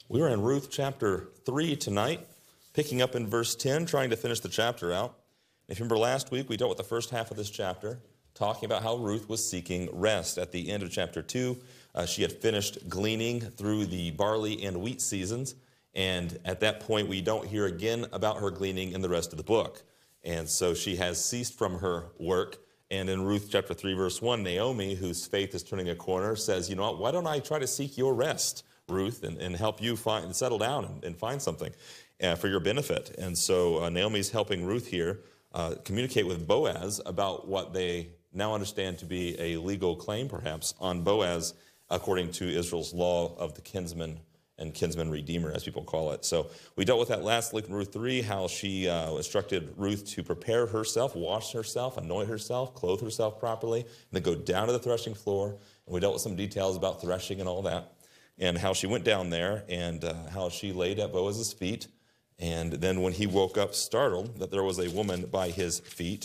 We were in Ruth chapter 3 tonight, picking up in verse 10, trying to finish the chapter out. If you remember last week, we dealt with the first half of this chapter, talking about how Ruth was seeking rest. At the end of chapter 2, she had finished gleaning through the barley and wheat seasons, and at that point, we don't hear again about her gleaning in the rest of the book. And so she has ceased from her work. And in Ruth chapter 3, verse 1, Naomi, whose faith is turning a corner, says, you know what, why don't I try to seek your rest, Ruth, and help you settle down and find something for your benefit. And so Naomi's helping Ruth here communicate with Boaz about what they now understand to be a legal claim, perhaps, on Boaz, according to Israel's law of the kinsman and kinsman redeemer, as people call it. So we dealt with that last week in Ruth 3, how she instructed Ruth to prepare herself, wash herself, anoint herself, clothe herself properly, and then go down to the threshing floor. And we dealt with some details about threshing and all that, and how she went down there and how she laid at Boaz's feet. And then when he woke up startled that there was a woman by his feet,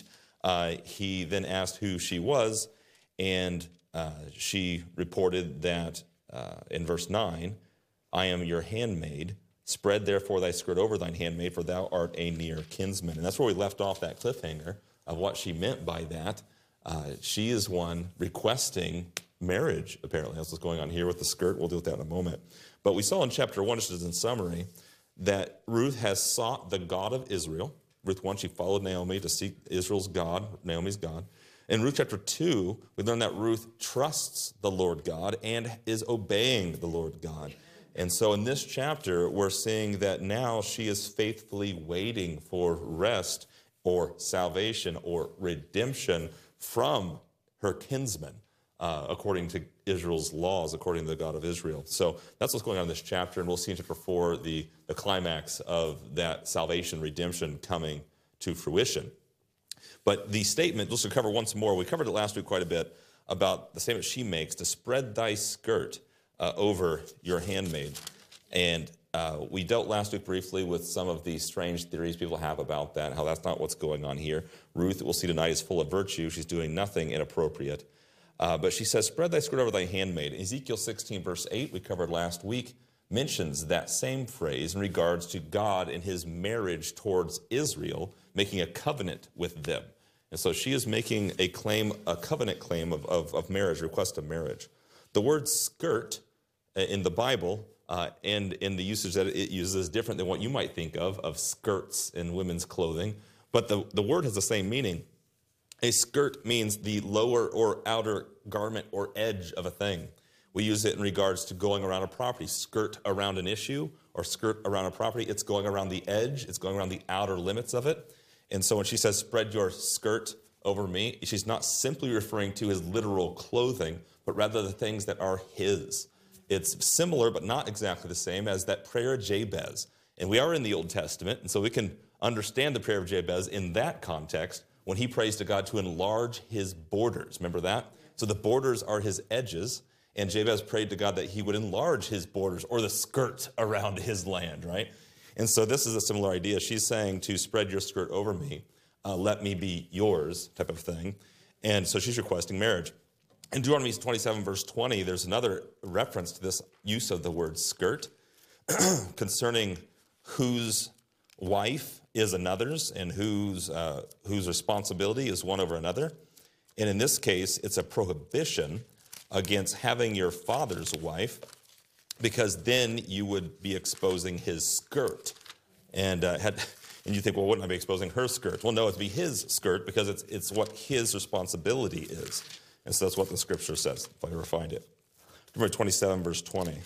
he then asked who she was, and she reported that in verse 9, I am your handmaid. Spread therefore thy skirt over thine handmaid, for thou art a near kinsman. And that's where we left off that cliffhanger of what she meant by that. She is one requesting marriage, apparently. That's what's going on here with the skirt. We'll deal with that in a moment. But we saw in chapter 1, just as in summary, that Ruth has sought the God of Israel. Ruth 1, she followed Naomi to seek Israel's God, Naomi's God. In Ruth chapter 2, we learn that Ruth trusts the Lord God and is obeying the Lord God. And so in this chapter, we're seeing that now she is faithfully waiting for rest or salvation or redemption from her kinsman, according to Israel's laws, according to the God of Israel. So that's what's going on in this chapter, and we'll see in chapter 4 the climax of that salvation, redemption coming to fruition. But the statement, just to cover once more, we covered it last week quite a bit, about the statement she makes, to spread thy skirt over your handmaid. And we dealt last week briefly with some of the strange theories people have about that, how that's not what's going on here. Ruth, we'll see tonight, is full of virtue. She's doing nothing inappropriate. But she says, spread thy skirt over thy handmaid. Ezekiel 16, verse 8, we covered last week, mentions that same phrase in regards to God and his marriage towards Israel, making a covenant with them. And so she is making a claim, a covenant claim of marriage, request of marriage. The word skirt in the Bible and in the usage that it uses is different than what you might think of skirts in women's clothing. But the word has the same meaning. A skirt means the lower or outer garment or edge of a thing. We use it in regards to going around a property. Skirt around an issue or skirt around a property, it's going around the edge, it's going around the outer limits of it. And so when she says, spread your skirt over me, she's not simply referring to his literal clothing, but rather the things that are his. It's similar, but not exactly the same, as that prayer of Jabez. And we are in the Old Testament, and so we can understand the prayer of Jabez in that context when he prays to God to enlarge his borders. Remember that? So the borders are his edges, and Jabez prayed to God that he would enlarge his borders, or the skirt around his land, right? And so this is a similar idea. She's saying to spread your skirt over me, let me be yours, type of thing. And so she's requesting marriage. In Deuteronomy 27, verse 20, there's another reference to this use of the word skirt concerning whose wife is another's and whose responsibility is one over another. And in this case, it's a prohibition against having your father's wife, because then you would be exposing his skirt. And you think, well, wouldn't I be exposing her skirt? Well, no, it'd be his skirt, because it's what his responsibility is. And so that's what the scripture says, if I ever find it. Deuteronomy 27, verse 20.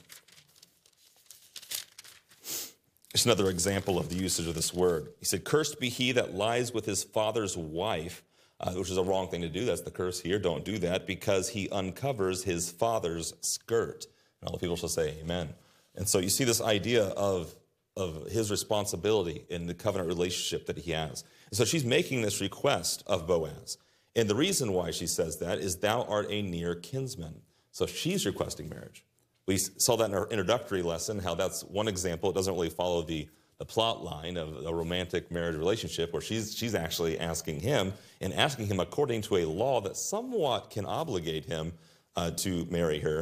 It's another example of the usage of this word. He said, cursed be he that lies with his father's wife, which is a wrong thing to do. That's the curse here. Don't do that, because he uncovers his father's skirt. And all the people shall say, amen. And so you see this idea of his responsibility in the covenant relationship that he has. And so she's making this request of Boaz. And the reason why she says that is, thou art a near kinsman. So she's requesting marriage. We saw that in our introductory lesson, how that's one example. It doesn't really follow the plot line of a romantic marriage relationship, where she's actually asking him, and asking him according to a law that somewhat can obligate him to marry her.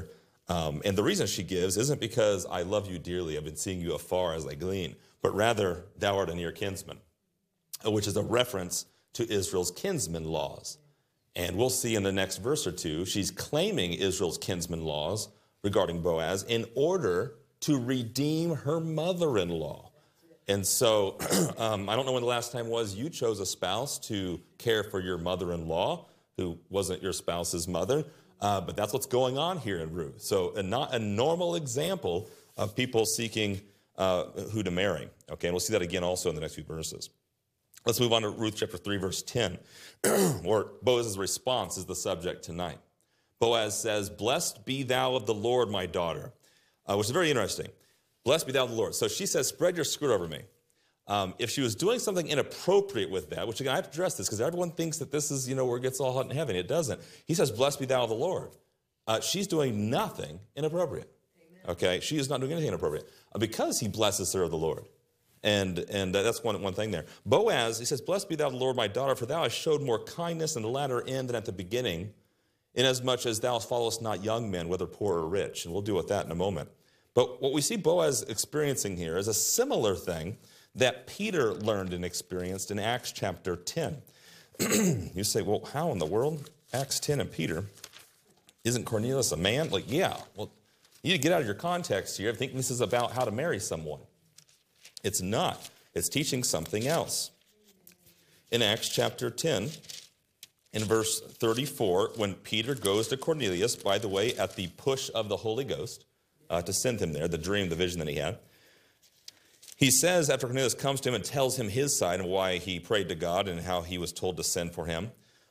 And the reason she gives isn't because I love you dearly, I've been seeing you afar as I glean, but rather thou art a near kinsman, which is a reference to Israel's kinsman laws. And we'll see in the next verse or two, she's claiming Israel's kinsman laws regarding Boaz in order to redeem her mother-in-law. And so I don't know when the last time was you chose a spouse to care for your mother-in-law who wasn't your spouse's mother, but that's what's going on here in Ruth. So not a normal example of people seeking who to marry. Okay, and we'll see that again also in the next few verses. Let's move on to Ruth chapter 3, verse 10, where Boaz's response is the subject tonight. Boaz says, "Blessed be thou of the Lord, my daughter," which is very interesting. Blessed be thou of the Lord. So she says, spread your skirt over me. If she was doing something inappropriate with that, which again, I have to address this because everyone thinks that this is, where it gets all hot in heaven. It doesn't. He says, blessed be thou of the Lord. She's doing nothing inappropriate. Amen. Okay? She is not doing anything inappropriate because he blesses her of the Lord. And that's one thing there. Boaz, he says, blessed be thou of the Lord, my daughter, for thou hast showed more kindness in the latter end than at the beginning, inasmuch as thou followest not young men, whether poor or rich. And we'll deal with that in a moment. But what we see Boaz experiencing here is a similar thing that Peter learned and experienced in Acts chapter 10. You say, well, how in the world? Acts 10 and Peter. Isn't Cornelius a man? Yeah. Well, you need to get out of your context here. I think this is about how to marry someone. It's not. It's teaching something else. In Acts chapter 10, in verse 34, when Peter goes to Cornelius, by the way, at the push of the Holy Ghost, to send him there, the dream, the vision that he had. He says, after Cornelius comes to him and tells him his side and why he prayed to God and how he was told to send for him,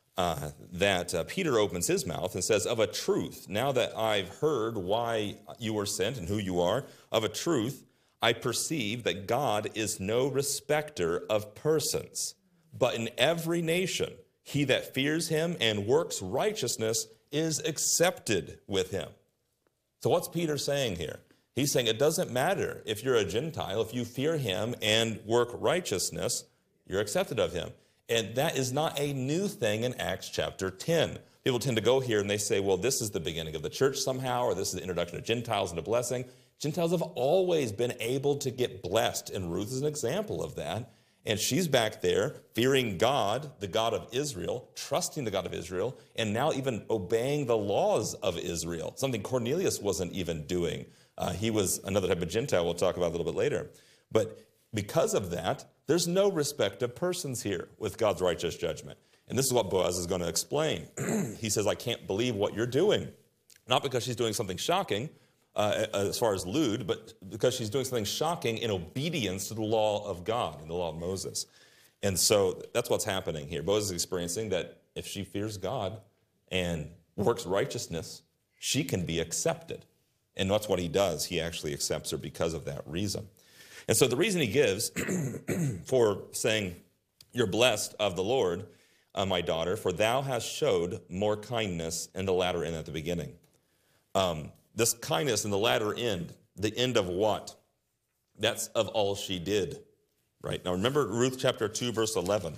that Peter opens his mouth and says, of a truth, now that I've heard why you were sent and who you are, of a truth, I perceive that God is no respecter of persons, but in every nation, he that fears him and works righteousness is accepted with him. So what's Peter saying here? He's saying it doesn't matter if you're a Gentile, if you fear him and work righteousness, you're accepted of him. And that is not a new thing in Acts chapter 10. People tend to go here and they say, well, this is the beginning of the church somehow, or this is the introduction of Gentiles into blessing. Gentiles have always been able to get blessed, and Ruth is an example of that. And she's back there fearing God, the God of Israel, trusting the God of Israel, and now even obeying the laws of Israel, something Cornelius wasn't even doing. He was another type of Gentile we'll talk about a little bit later. But because of that, there's no respect of persons here with God's righteous judgment. And this is what Boaz is going to explain. He says, I can't believe what you're doing. Not because she's doing something shocking, as far as lewd, but because she's doing something shocking in obedience to the law of God and the law of Moses. And so that's what's happening here. Boaz is experiencing that if she fears God and works righteousness, she can be accepted. And that's what he does. He actually accepts her because of that reason. And so the reason he gives for saying, you're blessed of the Lord, my daughter, for thou hast showed more kindness in the latter end at the beginning. This kindness in the latter end, the end of what? That's of all she did, right? Now remember Ruth chapter 2, verse 11.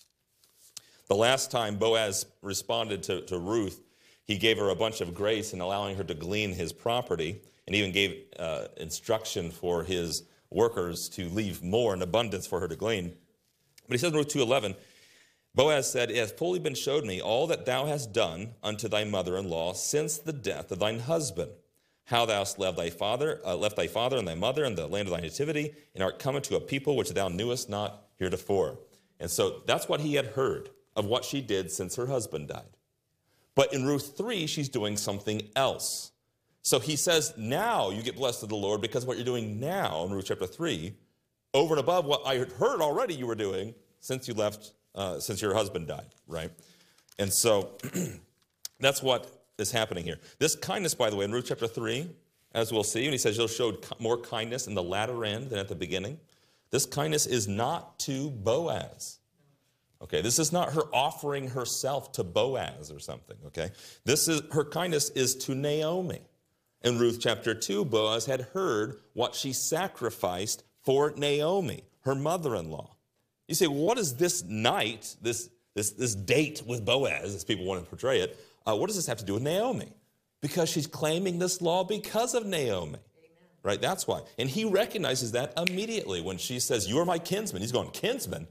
The last time Boaz responded to Ruth, he gave her a bunch of grace in allowing her to glean his property, and even gave instruction for his workers to leave more in abundance for her to glean. But he says in Ruth 2:11, Boaz said, it hath fully been showed me all that thou hast done unto thy mother-in-law since the death of thine husband, how thou hast left thy father and thy mother and the land of thy nativity, and art come into a people which thou knewest not heretofore. And so that's what he had heard of what she did since her husband died. But in Ruth 3, she's doing something else. So he says, now you get blessed of the Lord because of what you're doing now in Ruth chapter 3, over and above what I had heard already you were doing since you left, since your husband died, right? And so that's what is happening here. This kindness, by the way, in Ruth chapter 3, as we'll see, when he says you'll show more kindness in the latter end than at the beginning, this kindness is not to Boaz. Okay, this is not her offering herself to Boaz or something, okay? Her kindness is to Naomi. In Ruth chapter 2, Boaz had heard what she sacrificed for Naomi, her mother-in-law. You say, well, what is this night, this date with Boaz, as people want to portray it, what does this have to do with Naomi? Because she's claiming this law because of Naomi. Right? That's why. And he recognizes that immediately when she says, you are my kinsman. He's going, kinsman?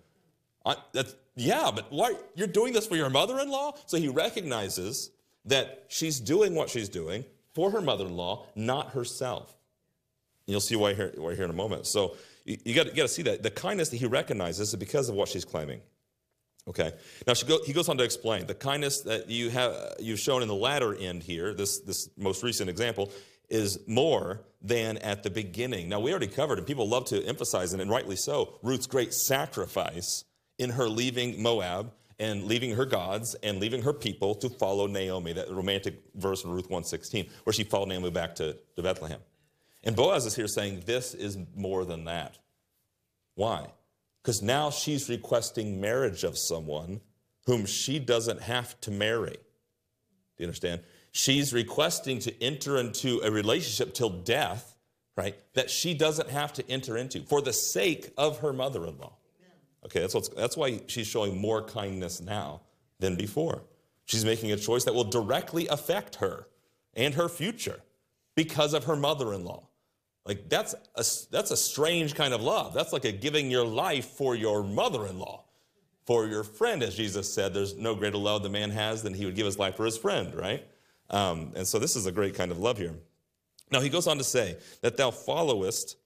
Yeah, but why? You're doing this for your mother-in-law? So he recognizes that she's doing what she's doing for her mother-in-law, not herself. You'll see why here in a moment. So you got to see that. The kindness that he recognizes is because of what she's claiming. Okay. Now he goes on to explain the kindness that you've shown in the latter end here, this most recent example, is more than at the beginning. Now, we already covered, and people love to emphasize, and rightly so, Ruth's great sacrifice in her leaving Moab and leaving her gods and leaving her people to follow Naomi, that romantic verse in Ruth 1:16, where she followed Naomi back to Bethlehem. And Boaz is here saying this is more than that. Why? Because now she's requesting marriage of someone whom she doesn't have to marry. Do you understand? She's requesting to enter into a relationship till death, right, that she doesn't have to enter into for the sake of her mother-in-law. Okay, that's why she's showing more kindness now than before. She's making a choice that will directly affect her and her future because of her mother-in-law. Like, that's a strange kind of love. That's like a giving your life for your mother-in-law, for your friend, as Jesus said. There's no greater love the man has than he would give his life for his friend, right? And so this is a great kind of love here. Now, he goes on to say that thou followest,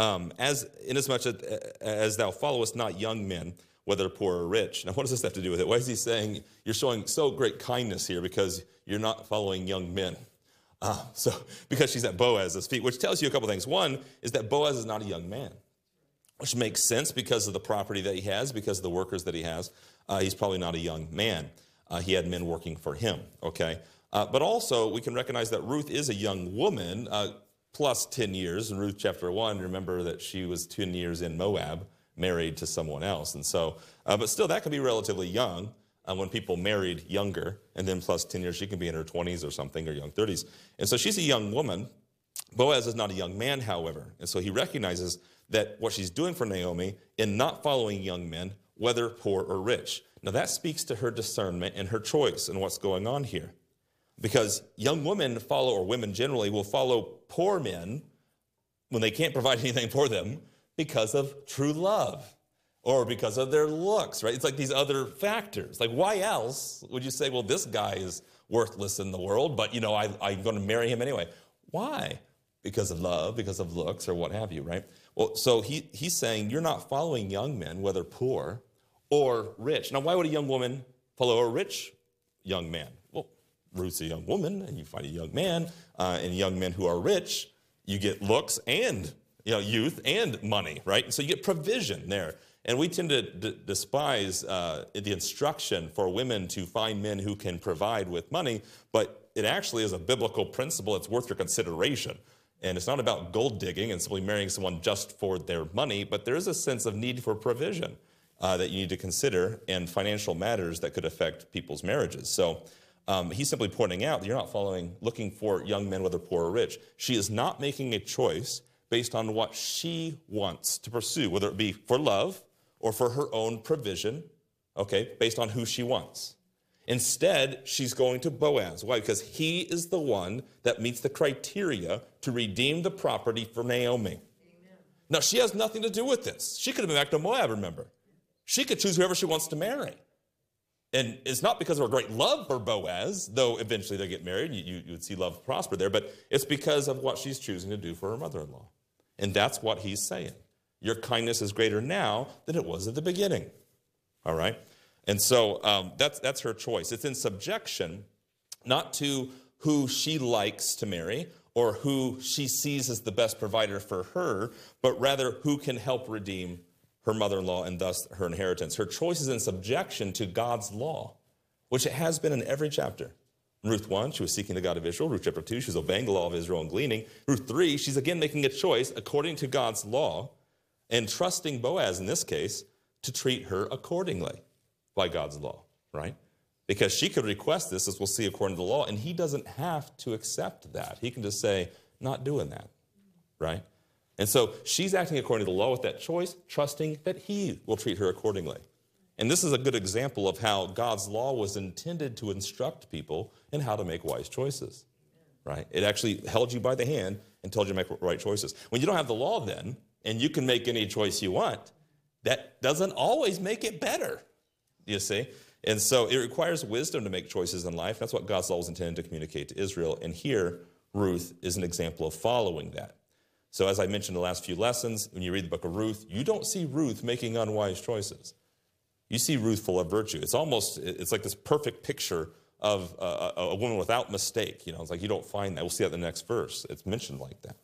inasmuch as thou followest not young men, whether poor or rich. Now, what does this have to do with it? Why is he saying you're showing so great kindness here because you're not following young men? So because she's at Boaz's feet, which tells you a couple things. One is that Boaz is not a young man, which makes sense because of the property that he has, because of the workers that he has. He's probably not a young man. He had men working for him, okay? But also, we can recognize that Ruth is a young woman, plus 10 years. In Ruth chapter 1, remember that she was 10 years in Moab, married to someone else. And so, but still, that can be relatively young when people married younger. And then plus 10 years, she can be in her 20s or something, or young 30s. And so she's a young woman. Boaz is not a young man, however. And so he recognizes that what she's doing for Naomi in not following young men, whether poor or rich. Now, that speaks to her discernment and her choice and what's going on here. Because young women follow, or women generally, will follow poor men when they can't provide anything for them because of true love or because of their looks, right? It's like these other factors. Like, why else would you say, well, this guy is worthless in the world, but, I'm going to marry him anyway? Why? Because of love, because of looks, or what have you, right? Well, so he's saying you're not following young men, whether poor or rich. Now, why would a young woman follow a rich young man? Well, Ruth's a young woman, and you find a young man, and young men who are rich, you get looks and youth and money, right? And so you get provision there. And we tend to despise the instruction for women to find men who can provide with money, but it actually is a biblical principle. It's worth your consideration. And it's not about gold digging and simply marrying someone just for their money, but there is a sense of need for provision that you need to consider, and financial matters that could affect people's marriages. So he's simply pointing out that you're not looking for young men, whether poor or rich. She is not making a choice based on what she wants to pursue, whether it be for love or for her own provision, okay, based on who she wants. Instead, she's going to Boaz. Why? Because he is the one that meets the criteria to redeem the property for Naomi. Amen. Now, she has nothing to do with this. She could have been back to Moab, remember. She could choose whoever she wants to marry. And it's not because of her great love for Boaz, though eventually they get married. You would see love prosper there. But it's because of what she's choosing to do for her mother-in-law. And that's what he's saying. Your kindness is greater now than it was at the beginning. All right? And so that's her choice. It's in subjection, not to who she likes to marry or who she sees as the best provider for her, but rather who can help redeem her mother-in-law and thus her inheritance. Her choice is in subjection to God's law, which it has been in every chapter. In Ruth 1, she was seeking the God of Israel. Ruth chapter 2, she was obeying the law of Israel and gleaning. Ruth 3, she's again making a choice according to God's law and trusting Boaz in this case to treat her accordingly by God's law, right? Because she could request this, as we'll see, according to the law, and he doesn't have to accept that. He can just say, not doing that, right? And so she's acting according to the law with that choice, trusting that he will treat her accordingly. And this is a good example of how God's law was intended to instruct people in how to make wise choices, right? It actually held you by the hand and told you to make right choices. When you don't have the law then, and you can make any choice you want, that doesn't always make it better, you see? And so it requires wisdom to make choices in life. That's what God's law was intended to communicate to Israel. And here, Ruth is an example of following that. So as I mentioned in the last few lessons, when you read the book of Ruth, you don't see Ruth making unwise choices. You see Ruth full of virtue. It's like this perfect picture of a woman without mistake. You know, it's like you don't find that. We'll see that in the next verse. It's mentioned like that.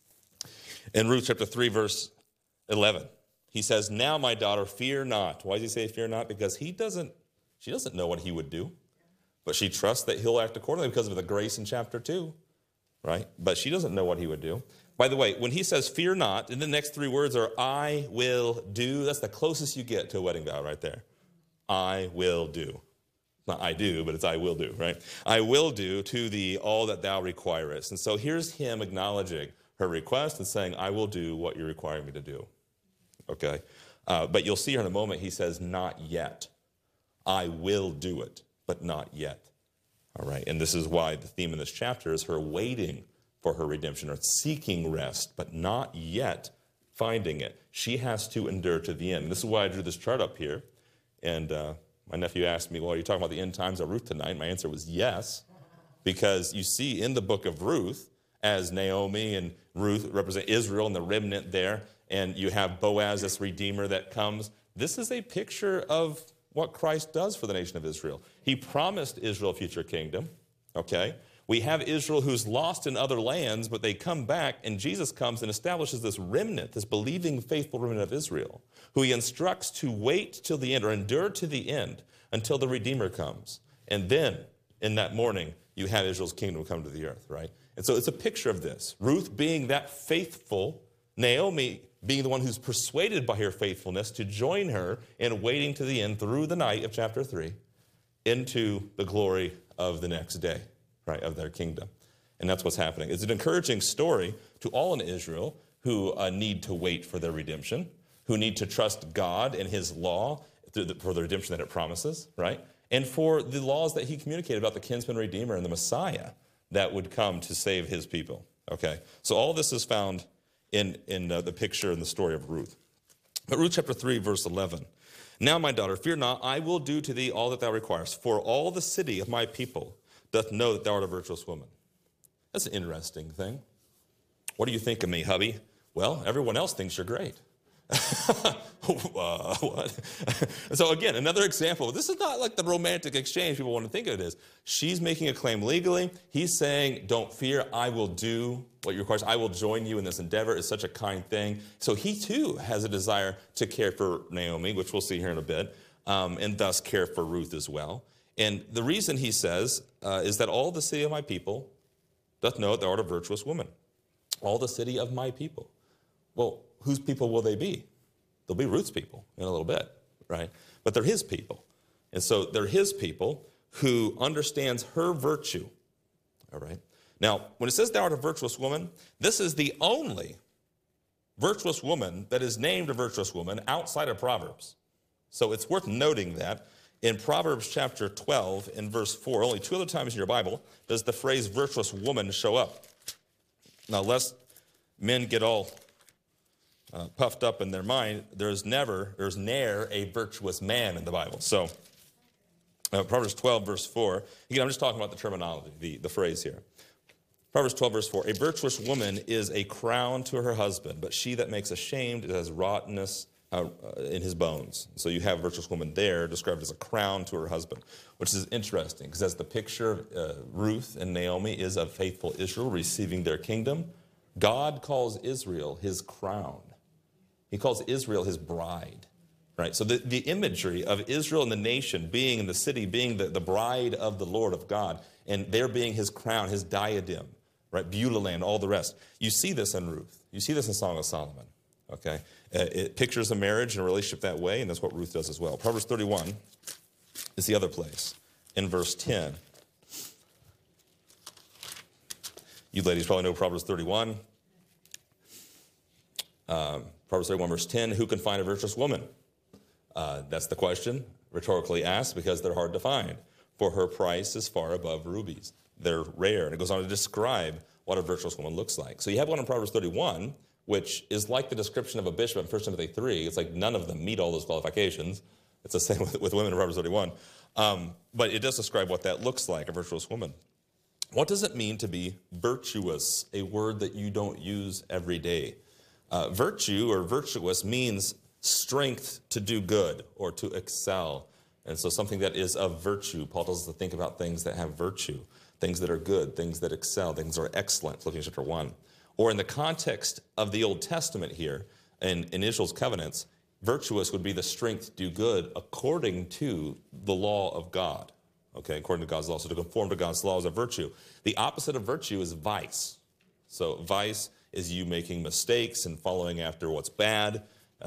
In Ruth chapter 3, verse 11, he says, "Now, my daughter, fear not." Why does he say fear not? Because she doesn't know what he would do, but she trusts that he'll act accordingly because of the grace in chapter 2, right? But she doesn't know what he would do. By the way, when he says fear not, and the next three words are I will do, that's the closest you get to a wedding vow right there. I will do. Not I do, but it's I will do, right? I will do to thee all that thou requirest. And so here's him acknowledging her request and saying, I will do what you require me to do. Okay? But you'll see here in a moment, he says, not yet. I will do it, but not yet. All right? And this is why the theme in this chapter is her waiting for her redemption, or seeking rest, but not yet finding it. She has to endure to the end. And this is why I drew this chart up here. And my nephew asked me, well, are you talking about the end times of Ruth tonight? My answer was yes, because you see in the book of Ruth, as Naomi and Ruth represent Israel and the remnant there, and you have Boaz, this redeemer that comes. This is a picture of what Christ does for the nation of Israel. He promised Israel a future kingdom, okay? We have Israel who's lost in other lands, but they come back, and Jesus comes and establishes this remnant, this believing, faithful remnant of Israel, who he instructs to wait till the end, or endure to the end, until the Redeemer comes. And then, in that morning, you have Israel's kingdom come to the earth, right? And so it's a picture of this. Ruth being that faithful, Naomi being the one who's persuaded by her faithfulness to join her in waiting to the end through the night of chapter 3 into the glory of the next day, right, of their kingdom. And that's what's happening. It's an encouraging story to all in Israel who need to wait for their redemption, who need to trust God and his law for the redemption that it promises, right? And for the laws that he communicated about the kinsman redeemer and the Messiah that would come to save his people, okay? So all this is found in the picture and the story of Ruth. But Ruth chapter 3, verse 11. Now, my daughter, fear not, I will do to thee all that thou requirest, for all the city of my people doth know that thou art a virtuous woman. That's an interesting thing. What do you think of me, hubby? Well, everyone else thinks you're great. What? So again, another example. This is not like the romantic exchange people want to think it is. She's making a claim legally. He's saying, don't fear, I will do what you require. I will join you in this endeavor. It's such a kind thing. So he too has a desire to care for Naomi, which we'll see here in a bit, and thus care for Ruth as well. And the reason he says is that all the city of my people doth know that thou art a virtuous woman. All the city of my people. Well, whose people will they be? They'll be Ruth's people in a little bit, right? But they're his people. And so they're his people who understands her virtue, all right? Now, when it says thou art a virtuous woman, this is the only virtuous woman that is named a virtuous woman outside of Proverbs. So it's worth noting that in Proverbs chapter 12 in verse 4, only 2 other times in your Bible does the phrase virtuous woman show up. Now, lest men get all puffed up in their mind, there's ne'er a virtuous man in the Bible. So Proverbs 12, verse 4. Again, I'm just talking about the terminology, the phrase here. Proverbs 12, verse 4. A virtuous woman is a crown to her husband, but she that makes ashamed is as rottenness in his bones. So you have a virtuous woman there described as a crown to her husband, which is interesting because as the picture of Ruth and Naomi is of faithful Israel receiving their kingdom, God calls Israel his crown. He calls Israel his bride, right? So the imagery of Israel and the nation being in the city, being the bride of the Lord of God, and there being his crown, his diadem, right? Beulah land, all the rest. You see this in Ruth. You see this in Song of Solomon, okay? It pictures a marriage and a relationship that way, and that's what Ruth does as well. Proverbs 31 is the other place in verse 10. You ladies probably know Proverbs 31. Proverbs 31, verse 10, who can find a virtuous woman? That's the question, rhetorically asked, because they're hard to find. For her price is far above rubies. they're rare. And it goes on to describe what a virtuous woman looks like. So you have one in Proverbs 31, which is like the description of a bishop in 1 Timothy 3. It's like none of them meet all those qualifications. It's the same with women in Proverbs 31. But it does describe what that looks like, a virtuous woman. What does it mean to be virtuous, a word that you don't use every day? Virtue or virtuous means strength to do good or to excel. And so something that is of virtue. Paul tells us to think about things that have virtue, things that are good, things that excel, things that are excellent, Philippians chapter 1. Or in the context of the Old Testament here, in Israel's covenants, virtuous would be the strength to do good according to the law of God. Okay, according to God's law. So to conform to God's law is a virtue. The opposite of virtue is vice. So vice is you making mistakes and following after what's bad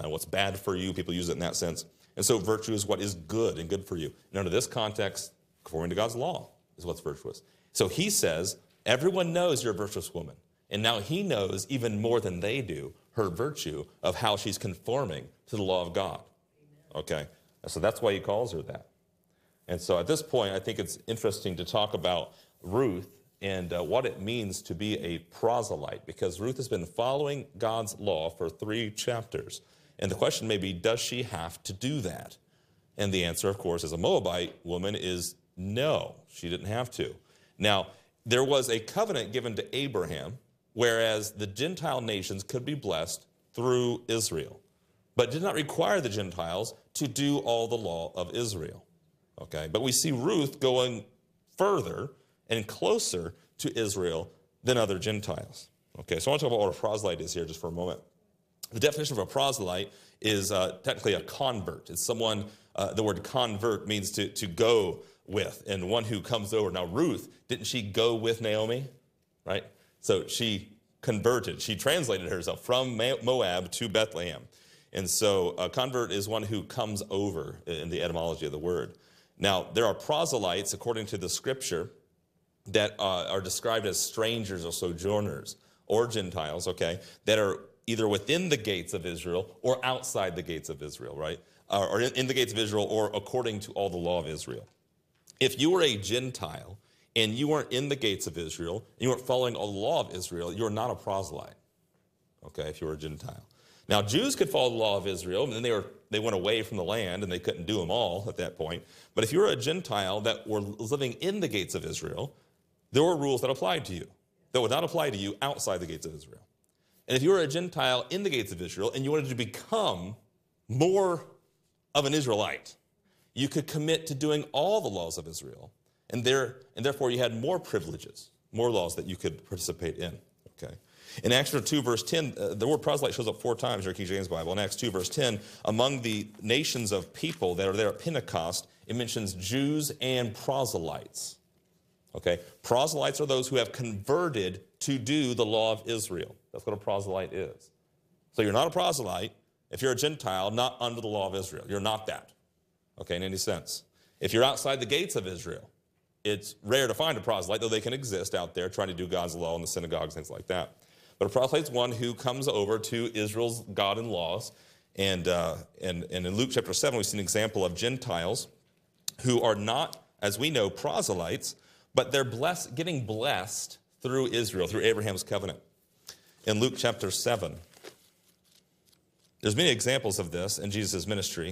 for you. People use it in that sense. And so virtue is what is good and good for you. And under this context, conforming to God's law is what's virtuous. So he says, everyone knows you're a virtuous woman. And now he knows even more than they do her virtue of how she's conforming to the law of God. Okay? And so that's why he calls her that. And so at this point, I think it's interesting to talk about Ruth and what it means to be a proselyte, because Ruth has been following God's law for 3 chapters. And the question may be, does she have to do that? And the answer, of course, as a Moabite woman is no, she didn't have to. Now, there was a covenant given to Abraham, whereas the Gentile nations could be blessed through Israel, but did not require the Gentiles to do all the law of Israel. Okay, but we see Ruth going further and closer to Israel than other Gentiles. Okay, so I want to talk about what a proselyte is here just for a moment. The definition of a proselyte is technically a convert. It's someone, the word convert means to go with, and one who comes over. Now Ruth, didn't she go with Naomi, right? So she converted. She translated herself from Moab to Bethlehem. And so a convert is one who comes over in the etymology of the word. Now, there are proselytes, according to the scripture, that are described as strangers or sojourners or Gentiles, okay, that are either within the gates of Israel or outside the gates of Israel, right? Or in the gates of Israel or according to all the law of Israel. If you were a Gentile and you weren't in the gates of Israel, and you weren't following all the law of Israel, you're not a proselyte, okay, if you were a Gentile. Now, Jews could follow the law of Israel, and then they went away from the land, and they couldn't do them all at that point. But if you were a Gentile that was living in the gates of Israel, there were rules that applied to you that would not apply to you outside the gates of Israel. And if you were a Gentile in the gates of Israel and you wanted to become more of an Israelite, you could commit to doing all the laws of Israel, and therefore you had more privileges, more laws that you could participate in. Okay. In Acts 2, verse 10, the word proselyte shows up 4 times in your King James Bible. In Acts 2, verse 10, among the nations of people that are there at Pentecost, it mentions Jews and proselytes. Okay, proselytes are those who have converted to do the law of Israel. That's what a proselyte is. So you're not a proselyte if you're a Gentile not under the law of Israel. You're not that, okay, in any sense. If you're outside the gates of Israel, it's rare to find a proselyte, though they can exist out there trying to do God's law in the synagogues, things like that. But a proselyte is one who comes over to Israel's God and laws. And in Luke chapter 7, we see an example of Gentiles who are not, as we know, proselytes, but they're getting blessed through Israel, through Abraham's covenant. In Luke chapter 7, there's many examples of this in Jesus' ministry,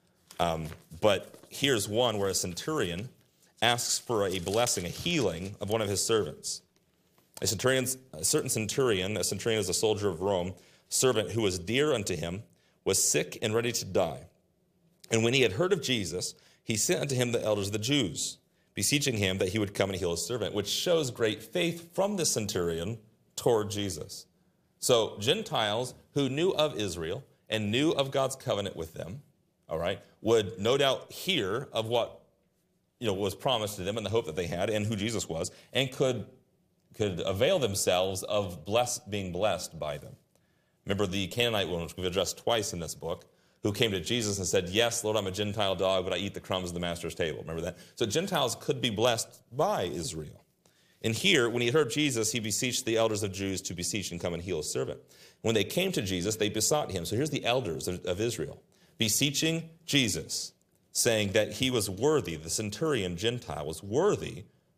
but here's one where a centurion asks for a blessing, a healing of one of his servants. A certain centurion, a centurion is a soldier of Rome, servant who was dear unto him, was sick and ready to die. And when he had heard of Jesus, he sent unto him the elders of the Jews, beseeching him that he would come and heal his servant, which shows great faith from the centurion toward Jesus. So Gentiles who knew of Israel and knew of God's covenant with them, all right, would no doubt hear of what was promised to them and the hope that they had and who Jesus was, and could avail themselves of being blessed by them. Remember the Canaanite woman, which we've addressed twice in this book, who came to Jesus and said, yes, Lord, I'm a Gentile dog, but I eat the crumbs of the master's table. Remember that? So Gentiles could be blessed by Israel. And here, when he heard Jesus, he beseeched the elders of Jews to beseech and come and heal his servant. When they came to Jesus, they besought him. So here's the elders of Israel, beseeching Jesus, saying that he was worthy, the centurion Gentile was worthy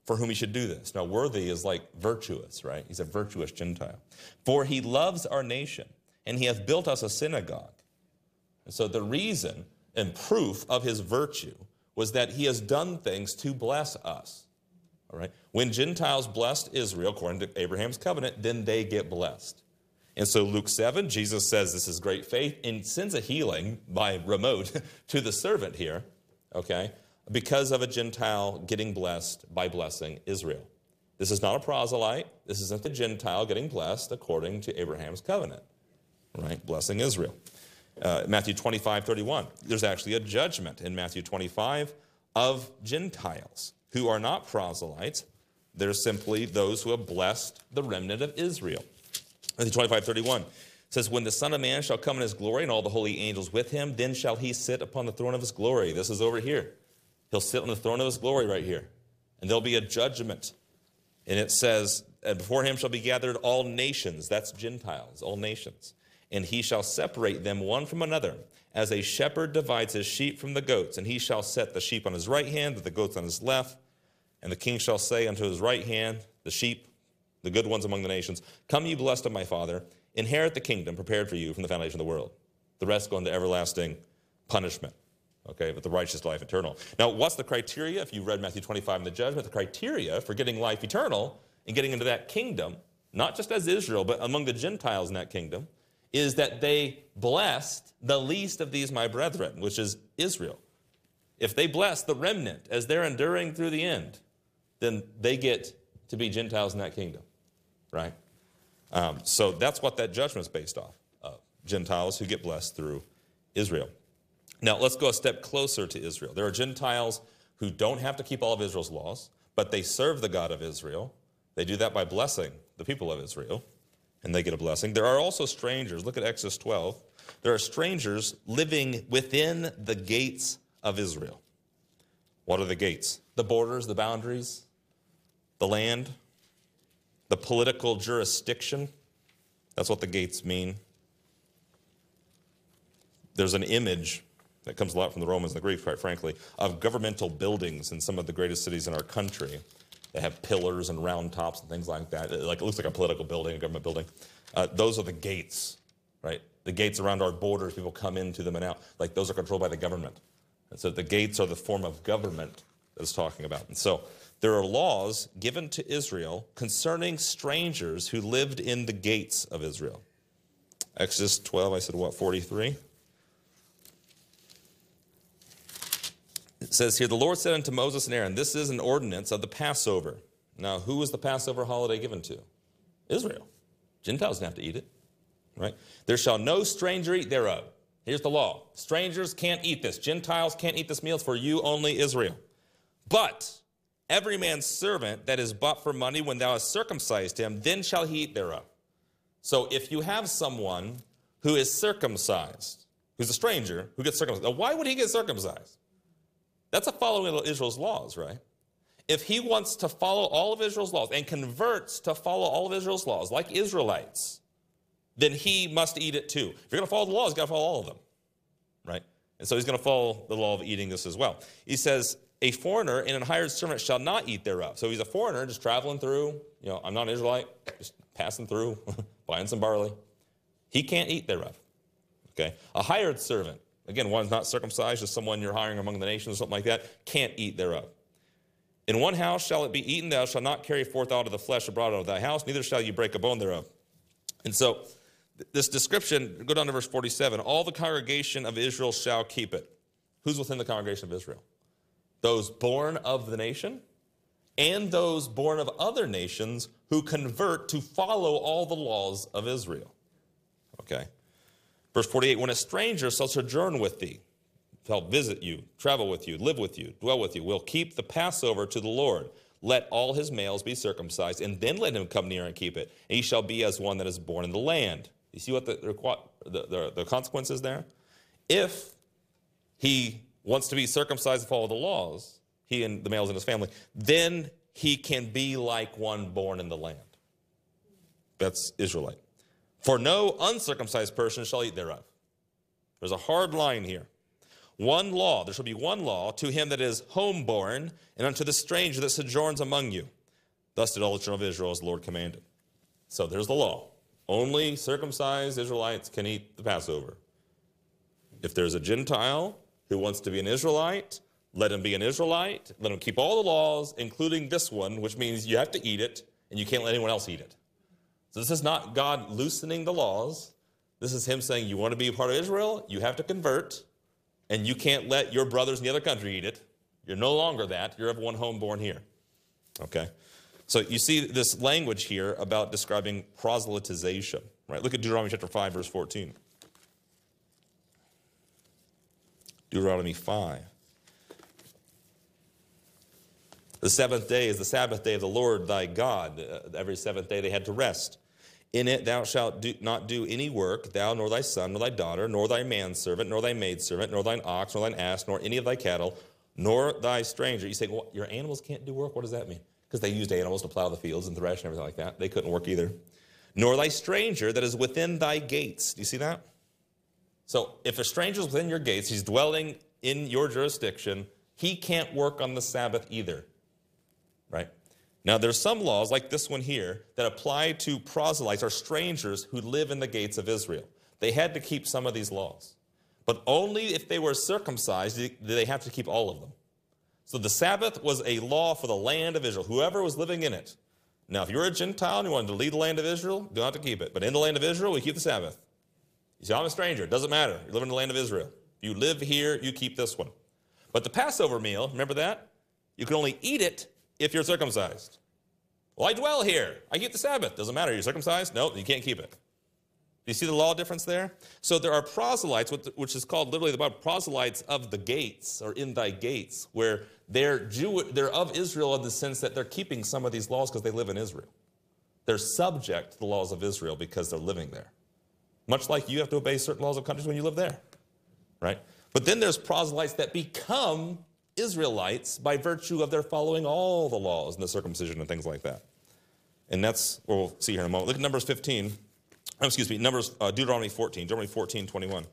for whom he should do this. Now, worthy is like virtuous, right? He's a virtuous Gentile. For he loves our nation, and he hath built us a synagogue. And so the reason and proof of his virtue was that he has done things to bless us. All right? When Gentiles blessed Israel, according to Abraham's covenant, then they get blessed. And so Luke 7, Jesus says this is great faith and sends a healing by remote to the servant here, okay, because of a Gentile getting blessed by blessing Israel. This is not a proselyte. This isn't the Gentile getting blessed according to Abraham's covenant, right, blessing Israel. Matthew 25:31, there's actually a judgment in Matthew 25 of Gentiles who are not proselytes. They're simply those who have blessed the remnant of Israel. Matthew 25:31 says, when the Son of Man shall come in his glory and all the holy angels with him, then shall he sit upon the throne of his glory. This is over here. He'll sit on the throne of his glory right here. And there'll be a judgment. And it says, and before him shall be gathered all nations. That's Gentiles, all nations. And he shall separate them one from another, as a shepherd divides his sheep from the goats. And he shall set the sheep on his right hand, but the goats on his left. And the king shall say unto his right hand, the sheep, the good ones among the nations, come ye blessed of my Father, inherit the kingdom prepared for you from the foundation of the world. The rest go into everlasting punishment. Okay, but the righteous life eternal. Now, what's the criteria? If you read Matthew 25 in the judgment, the criteria for getting life eternal and getting into that kingdom, not just as Israel, but among the Gentiles in that kingdom, is that they blessed the least of these my brethren, which is Israel. If they bless the remnant as they're enduring through the end, then they get to be Gentiles in that kingdom, right? So that's what that judgment is based off of, Gentiles who get blessed through Israel. Now, let's go a step closer to Israel. There are Gentiles who don't have to keep all of Israel's laws, but they serve the God of Israel. They do that by blessing the people of Israel, and they get a blessing. There are also strangers. Look at Exodus 12. There are strangers living within the gates of Israel. What are the gates? The borders, the boundaries, the land, the political jurisdiction. That's what the gates mean. There's an image that comes a lot from the Romans and the Greeks, quite frankly, of governmental buildings in some of the greatest cities in our country. They have pillars and round tops and things like that. It looks like a political building, a government building. Those are the gates, right? The gates around our borders, people come into them and out. Like those are controlled by the government. And so the gates are the form of government that it's talking about. And so there are laws given to Israel concerning strangers who lived in the gates of Israel. Exodus 12, I said what, 43? It says here, the Lord said unto Moses and Aaron, this is an ordinance of the Passover. Now, who was the Passover holiday given to? Israel. Gentiles didn't have to eat it, right? There shall no stranger eat thereof. Here's the law. Strangers can't eat this. Gentiles can't eat this meal. It's for you only, Israel. But every man's servant that is bought for money, when thou hast circumcised him, then shall he eat thereof. So if you have someone who is circumcised, who's a stranger, who gets circumcised, now why would he get circumcised? That's a following of Israel's laws, right? If he wants to follow all of Israel's laws and converts to follow all of Israel's laws, like Israelites, then he must eat it too. If you're going to follow the laws, you've got to follow all of them, right? And so he's going to follow the law of eating this as well. He says, a foreigner and an hired servant shall not eat thereof. So he's a foreigner just traveling through. I'm not an Israelite, just passing through, buying some barley. He can't eat thereof, okay? A hired servant, again, one's not circumcised, just someone you're hiring among the nations or something like that, can't eat thereof. In one house shall it be eaten, thou shalt not carry forth out of the flesh abroad out of thy house, neither shall you break a bone thereof. And so this description, go down to verse 47, all the congregation of Israel shall keep it. Who's within the congregation of Israel? Those born of the nation and those born of other nations who convert to follow all the laws of Israel. Okay. Verse 48, when a stranger shall sojourn with thee, shall visit you, travel with you, live with you, dwell with you, will keep the Passover to the Lord. Let all his males be circumcised, and then let him come near and keep it. And he shall be as one that is born in the land. You see what the consequence is there? If he wants to be circumcised and follow the laws, he and the males in his family, then he can be like one born in the land. That's Israelite. For no uncircumcised person shall eat thereof. There's a hard line here. one law, there shall be one law to him that is homeborn, and unto the stranger that sojourns among you. Thus did all the children of Israel as the Lord commanded. So there's the law. Only circumcised Israelites can eat the Passover. If there's a Gentile who wants to be an Israelite, let him be an Israelite. Let him keep all the laws, including this one, which means you have to eat it, and you can't let anyone else eat it. So this is not God loosening the laws. This is him saying, you want to be a part of Israel, you have to convert, and you can't let your brothers in the other country eat it. You're no longer that. You're everyone homeborn here. Okay? So you see this language here about describing proselytization. Right? Look at Deuteronomy chapter 5, verse 14. Deuteronomy 5. The seventh day is the Sabbath day of the Lord thy God. Every seventh day they had to rest. In it thou shalt not do any work, thou nor thy son, nor thy daughter, nor thy manservant, nor thy maidservant, nor thine ox, nor thine ass, nor any of thy cattle, nor thy stranger. You say, well, your animals can't do work? What does that mean? Because they used animals to plow the fields and thresh and everything like that. They couldn't work either. Nor thy stranger that is within thy gates. Do you see that? So if a stranger is within your gates, he's dwelling in your jurisdiction, he can't work on the Sabbath either. Right? Now, there's some laws, like this one here, that apply to proselytes or strangers who live in the gates of Israel. They had to keep some of these laws. But only if they were circumcised did they have to keep all of them. So the Sabbath was a law for the land of Israel, whoever was living in it. Now, if you're a Gentile and you wanted to leave the land of Israel, you don't have to keep it. But in the land of Israel, we keep the Sabbath. You say, I'm a stranger. It doesn't matter. You live in the land of Israel. If you live here, you keep this one. But the Passover meal, remember that? You can only eat it if you're circumcised. Well, I dwell here. I keep the Sabbath. Doesn't matter. You're circumcised? No, you can't keep it. Do you see the law difference there? So there are proselytes, which is called literally the Bible, proselytes of the gates, or in thy gates, where they're of Israel in the sense that they're keeping some of these laws because they live in Israel. They're subject to the laws of Israel because they're living there. Much like you have to obey certain laws of countries when you live there. Right? But then there's proselytes that become Israelites by virtue of their following all the laws and the circumcision and things like that. And that's what we'll see here in a moment. Look at Numbers 15. Deuteronomy 14. Deuteronomy 14, 21.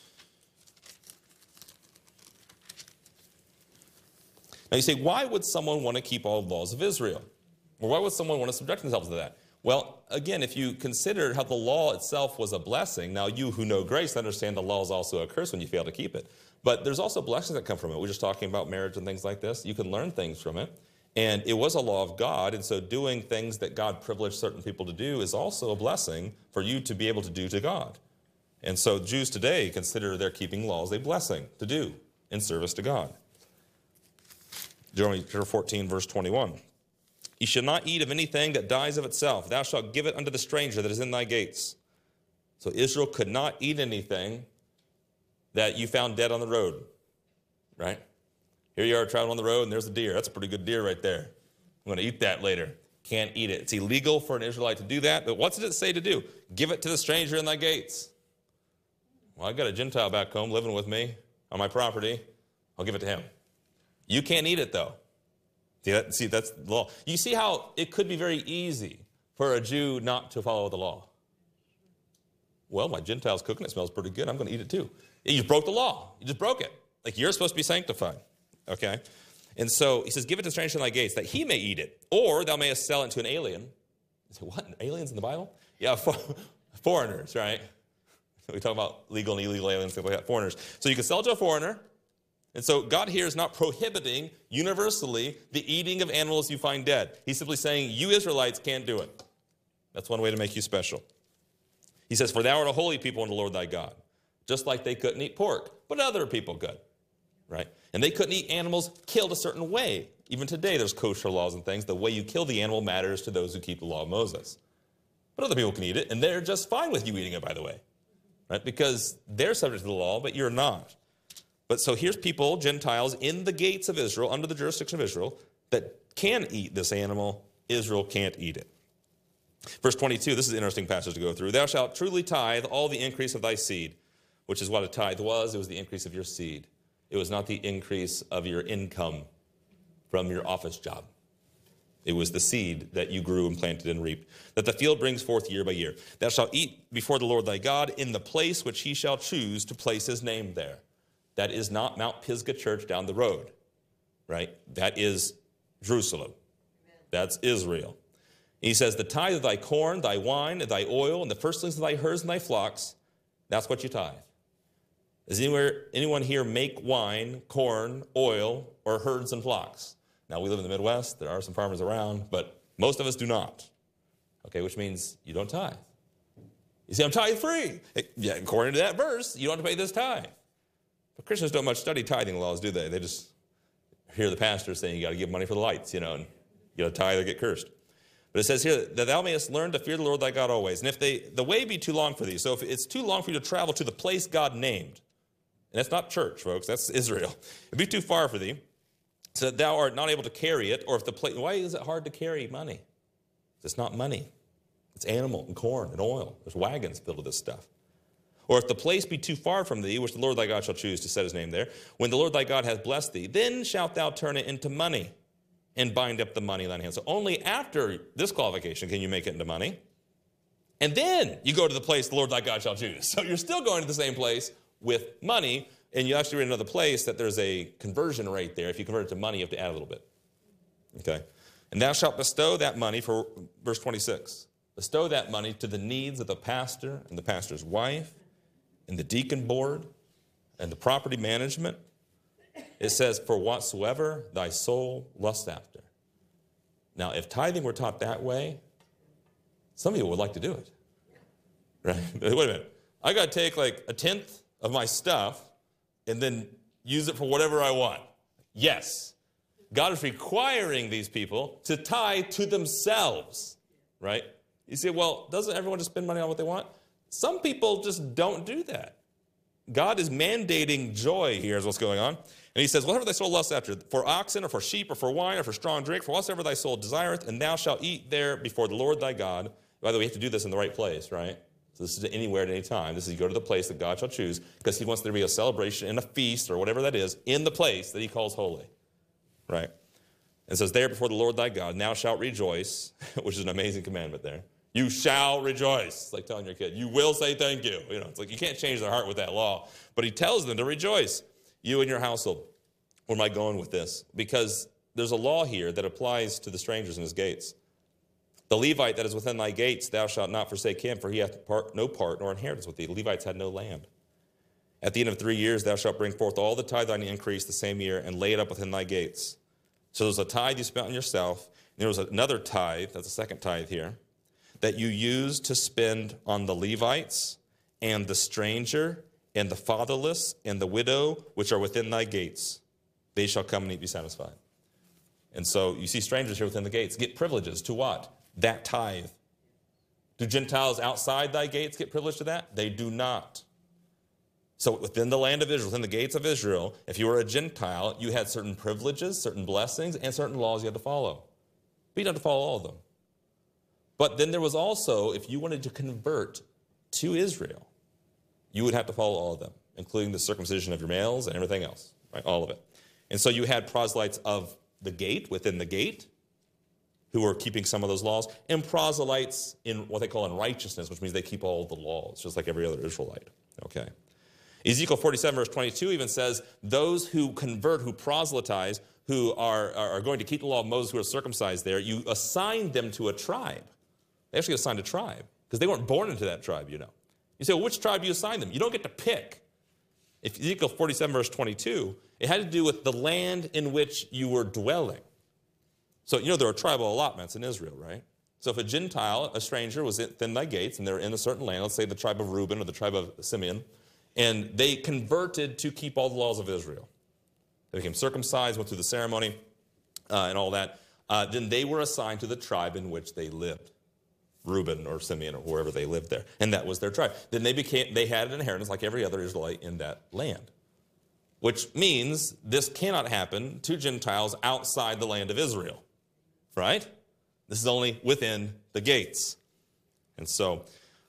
Now you say, why would someone want to keep all the laws of Israel? Or why would someone want to subject themselves to that? Well, again, if you consider how the law itself was a blessing, now you who know grace understand the law is also a curse when you fail to keep it. But there's also blessings that come from it. We're just talking about marriage and things like this. You can learn things from it. And it was a law of God, and so doing things that God privileged certain people to do is also a blessing for you to be able to do to God. And so Jews today consider their keeping laws a blessing to do in service to God. Deuteronomy 14, verse 21. You shall not eat of anything that dies of itself. Thou shalt give it unto the stranger that is in thy gates. So Israel could not eat anything that you found dead on the road, right? Here you are traveling on the road, and there's a deer. That's a pretty good deer right there. I'm going to eat that later. Can't eat it. It's illegal for an Israelite to do that, but what does it say to do? Give it to the stranger in thy gates. Well, I've got a Gentile back home living with me on my property. I'll give it to him. You can't eat it, though. See, that's the law. You see how it could be very easy for a Jew not to follow the law. Well, my Gentile's cooking. It smells pretty good. I'm going to eat it too. You just broke the law. You just broke it. Like, you're supposed to be sanctified. Okay? And so he says, give it to the stranger in thy gates, that he may eat it. Or thou mayest sell it to an alien. You say, what? Aliens in the Bible? Yeah, foreigners, right? We talk about legal and illegal aliens, things like that, foreigners. So you can sell it to a foreigner. And so God here is not prohibiting universally the eating of animals you find dead. He's simply saying, you Israelites can't do it. That's one way to make you special. He says, for thou art a holy people unto the Lord thy God. Just like they couldn't eat pork, but other people could, right? And they couldn't eat animals killed a certain way. Even today, there's kosher laws and things. The way you kill the animal matters to those who keep the law of Moses. But other people can eat it, and they're just fine with you eating it, by the way, right? Because they're subject to the law, but you're not. But so here's people, Gentiles, in the gates of Israel, under the jurisdiction of Israel, that can eat this animal. Israel can't eat it. Verse 22, this is an interesting passage to go through. Thou shalt truly tithe all the increase of thy seed, which is what a tithe was. It was the increase of your seed. It was not the increase of your income from your office job. It was the seed that you grew and planted and reaped, that the field brings forth year by year. Thou shalt eat before the Lord thy God in the place which he shall choose to place his name there. That is not Mount Pisgah Church down the road, right? That is Jerusalem. That's Israel. He says, the tithe of thy corn, thy wine, and thy oil, and the firstlings of thy herds and thy flocks, that's what you tithe. Does anyone here make wine, corn, oil, or herds and flocks? Now, we live in the Midwest. There are some farmers around, but most of us do not. Okay, which means you don't tithe. You say, I'm tithe free. Yeah, according to that verse, you don't have to pay this tithe. But Christians don't much study tithing laws, do they? They just hear the pastor saying you got to give money for the lights, and you got to tithe or get cursed. But it says here that thou mayest learn to fear the Lord thy God always. And if the way be too long for thee, so if it's too long for you to travel to the place God named, and that's not church, folks, that's Israel. It'd be too far for thee, so that thou art not able to carry it, or if the place, why is it hard to carry money? It's not money. It's animal and corn and oil. There's wagons filled with this stuff. Or if the place be too far from thee, which the Lord thy God shall choose to set his name there, when the Lord thy God hath blessed thee, then shalt thou turn it into money and bind up the money in thine hand. So only after this qualification can you make it into money. And then you go to the place the Lord thy God shall choose. So you're still going to the same place with money, and you actually read another place that there's a conversion rate there. If you convert it to money, you have to add a little bit. Okay? And thou shalt bestow that money, for verse 26, bestow that money to the needs of the pastor and the pastor's wife and the deacon board and the property management. It says, for whatsoever thy soul lusts after. Now, if tithing were taught that way, some people would like to do it. Right? Wait a minute. I got to take like a tenth of my stuff and then use it for whatever I want. Yes. God is requiring these people to tithe to themselves, right? You say, well, doesn't everyone just spend money on what they want? Some people just don't do that. God is mandating joy here is what's going on. And he says, whatever thy soul lusts after, for oxen or for sheep or for wine or for strong drink, for whatsoever thy soul desireth, and thou shalt eat there before the Lord thy God. By the way, you have to do this in the right place, right? So this is anywhere at any time. This is you go to the place that God shall choose because he wants there to be a celebration and a feast or whatever that is in the place that he calls holy, right? And it says, there before the Lord thy God, thou shalt rejoice, which is an amazing commandment there. You shall rejoice. It's like telling your kid, you will say thank you. It's like you can't change their heart with that law. But he tells them to rejoice, you and your household. Where am I going with this? Because there's a law here that applies to the strangers in his gates. The Levite that is within thy gates, thou shalt not forsake him, for he hath no part nor inheritance with thee. The Levites had no land. At the end of 3 years, thou shalt bring forth all the tithe thine increase the same year, and lay it up within thy gates. So there's a tithe you spent on yourself, and there was another tithe, that's the second tithe here, that you use to spend on the Levites and the stranger and the fatherless and the widow, which are within thy gates. They shall come and be satisfied. And so you see strangers here within the gates get privileges to what? That tithe. Do Gentiles outside thy gates get privilege to that? They do not. So within the land of Israel, within the gates of Israel, if you were a Gentile, you had certain privileges, certain blessings, and certain laws you had to follow. But you don't have to follow all of them. But then there was also, if you wanted to convert to Israel, you would have to follow all of them, including the circumcision of your males and everything else, right? All of it. And so you had proselytes of the gate, within the gate, who were keeping some of those laws, and proselytes in what they call in righteousness, which means they keep all the laws, just like every other Israelite. Okay. Ezekiel 47, verse 22 even says, those who convert, who proselytize, who are going to keep the law of Moses, who are circumcised there, you assign them to a tribe. They actually assigned a tribe, because they weren't born into that tribe, You say, well, which tribe do you assign them? You don't get to pick. If Ezekiel 47, verse 22, it had to do with the land in which you were dwelling. So, there are tribal allotments in Israel, right? So if a Gentile, a stranger, was within thy gates, and they're in a certain land, let's say the tribe of Reuben or the tribe of Simeon, and they converted to keep all the laws of Israel. They became circumcised, went through the ceremony, and all that. Then they were assigned to the tribe in which they lived. Reuben or Simeon or wherever they lived there. And that was their tribe. Then they had an inheritance like every other Israelite in that land. Which means this cannot happen to Gentiles outside the land of Israel. Right? This is only within the gates. And so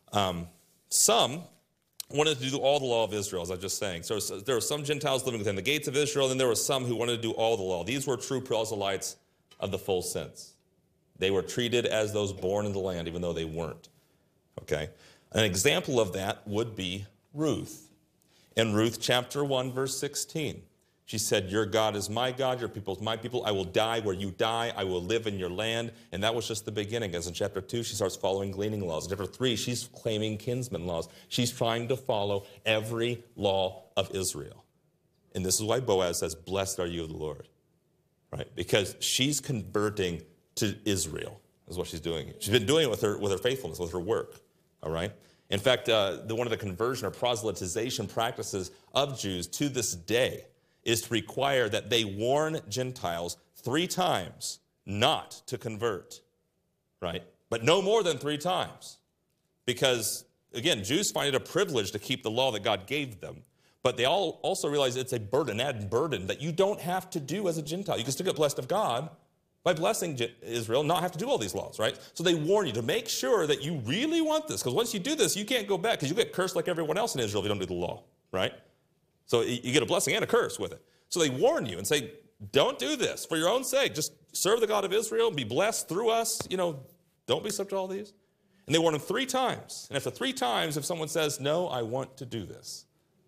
some wanted to do all the law of Israel, as I was just saying. So there were some Gentiles living within the gates of Israel, and then there were some who wanted to do all the law. These were true proselytes of the full sense. They were treated as those born in the land, even though they weren't. Okay? An example of that would be Ruth. In Ruth chapter 1, verse 16, she said, your God is my God, your people is my people. I will die where you die. I will live in your land. And that was just the beginning. As in chapter 2, she starts following gleaning laws. In chapter 3, she's claiming kinsman laws. She's trying to follow every law of Israel. And this is why Boaz says, blessed are you of the Lord. Right? Because she's converting to Israel, is what she's doing. She's been doing it with her faithfulness, with her work. All right? In fact, one of the conversion or proselytization practices of Jews to this day is to require that they warn Gentiles 3 times not to convert, right? But no more than 3 times. Because, again, Jews find it a privilege to keep the law that God gave them, but they all also realize it's a burden, added burden, that you don't have to do as a Gentile. You can still get blessed of God by blessing Israel, not have to do all these laws, right? So they warn you to make sure that you really want this, because once you do this, you can't go back, because you get cursed like everyone else in Israel if you don't do the law, right? So you get a blessing and a curse with it. So they warn you and say, don't do this for your own sake. Just serve the God of Israel, be blessed through us. Don't be subject to all these. And they warn them 3 times. And after 3 times, if someone says, no, I want to do this,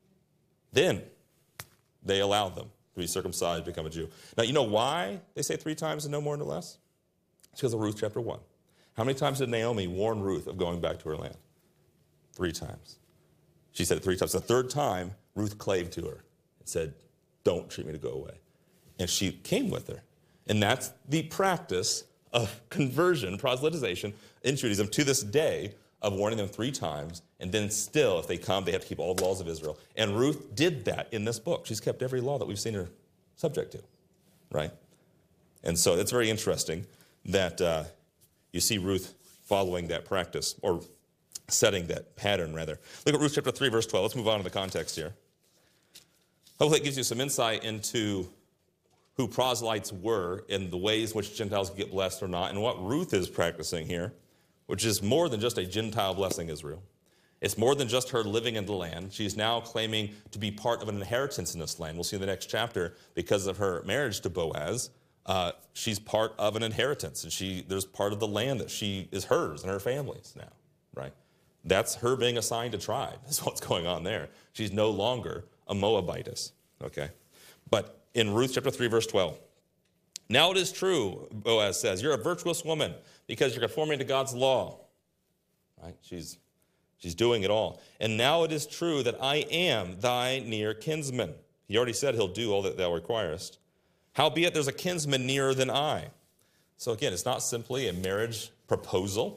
then they allow them to be circumcised, become a Jew. Now, you know why they say 3 times and no more, no less? It's because of Ruth chapter 1. How many times did Naomi warn Ruth of going back to her land? 3 times. She said it 3 times. The 3rd time, Ruth clave to her and said, don't treat me to go away. And she came with her. And that's the practice of conversion, proselytization in Judaism to this day, of warning them 3 times, and then still, if they come, they have to keep all the laws of Israel. And Ruth did that in this book. She's kept every law that we've seen her subject to, right? And so it's very interesting that you see Ruth following that practice, or setting that pattern, rather. Look at Ruth chapter 3, verse 12. Let's move on to the context here. Hopefully it gives you some insight into who proselytes were and the ways in which Gentiles get blessed or not, and what Ruth is practicing here, which is more than just a Gentile blessing Israel. It's more than just her living in the land. She's now claiming to be part of an inheritance in this land. We'll see in the next chapter, because of her marriage to Boaz, she's part of an inheritance, and there's part of the land that is hers and her family's now, right? That's her being assigned a tribe, is what's going on there. She's no longer a Moabitess, okay? But in Ruth chapter 3, verse 12, now it is true, Boaz says, you're a virtuous woman because you're conforming to God's law, right? She's doing it all. And now it is true that I am thy near kinsman. He already said he'll do all that thou requirest. Howbeit there's a kinsman nearer than I. So again, it's not simply a marriage proposal.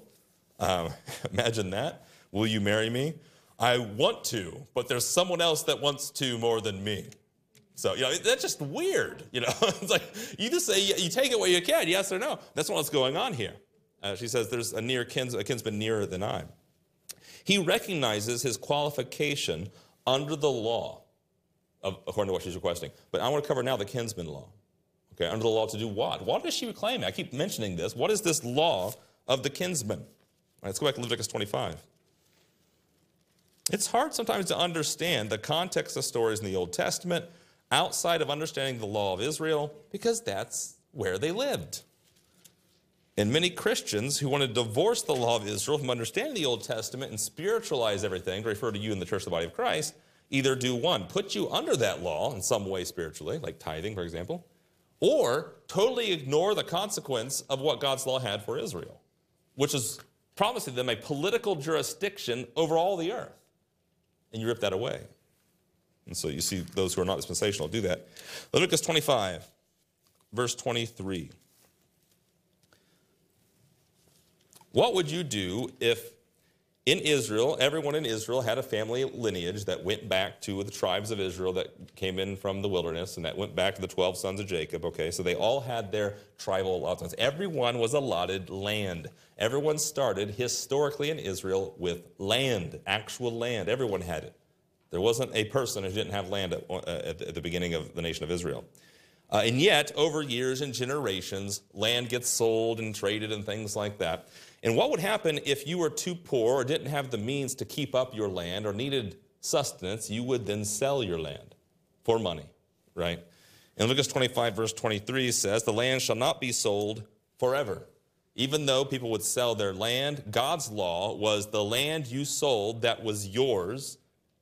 Imagine that. Will you marry me? I want to, but there's someone else that wants to more than me. So, that's just weird, It's like, you just say, you take it where you can, yes or no. That's what's going on here. She says there's a kinsman nearer than I. He recognizes his qualification under the law, according to what she's requesting. But I want to cover now the kinsman law. Okay, under the law to do what? What is she claiming? I keep mentioning this. What is this law of the kinsman? All right, let's go back to Leviticus 25. It's hard sometimes to understand the context of stories in the Old Testament outside of understanding the law of Israel, because that's where they lived. And many Christians who want to divorce the law of Israel from understanding the Old Testament and spiritualize everything, to refer to you in the church, the body of Christ, either do one, put you under that law in some way spiritually, like tithing, for example, or totally ignore the consequence of what God's law had for Israel, which is promising them a political jurisdiction over all the earth. And you rip that away. And so you see those who are not dispensational do that. Leviticus 25, verse 23. What would you do if in Israel, everyone in Israel had a family lineage that went back to the tribes of Israel that came in from the wilderness, and that went back to the 12 sons of Jacob, okay? So they all had their tribal allotments. Everyone was allotted land. Everyone started historically in Israel with land, actual land. Everyone had it. There wasn't a person who didn't have land at the beginning of the nation of Israel. And yet, over years and generations, land gets sold and traded and things like that. And what would happen if you were too poor or didn't have the means to keep up your land or needed sustenance? You would then sell your land for money, right? And Leviticus 25, verse 23 says, the land shall not be sold forever. Even though people would sell their land, God's law was the land you sold that was yours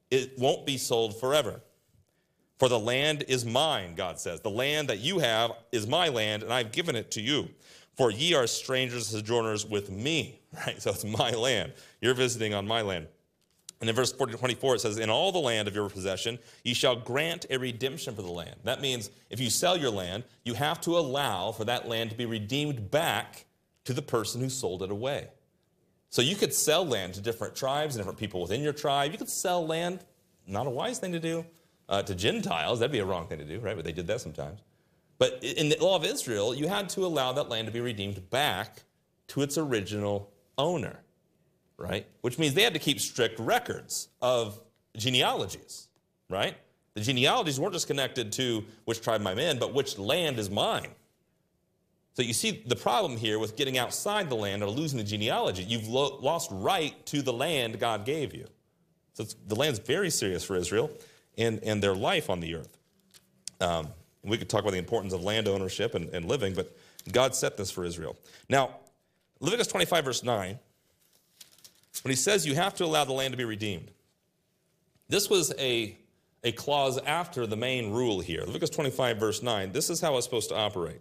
it won't be sold forever. For the land is mine, God says. The land that you have is my land, and I've given it to you. For ye are strangers, sojourners with me, right? So it's my land. You're visiting on my land. And in verse 24, it says, in all the land of your possession, ye shall grant a redemption for the land. That means if you sell your land, you have to allow for that land to be redeemed back to the person who sold it away. So you could sell land to different tribes and different people within your tribe. You could sell land, not a wise thing to do, to Gentiles. That'd be a wrong thing to do, right? But they did that sometimes. But in the law of Israel, you had to allow that land to be redeemed back to its original owner, right? Which means they had to keep strict records of genealogies, right? The genealogies weren't just connected to which tribe I'm in, but which land is mine. So you see the problem here with getting outside the land or losing the genealogy. You've lost right to the land God gave you. So the land's very serious for Israel and their life on the earth. We could talk about the importance of land ownership and living, but God set this for Israel. Now, Leviticus 25, verse 9, when he says you have to allow the land to be redeemed, this was a clause after the main rule here. Leviticus 25, verse 9, this is how it's supposed to operate.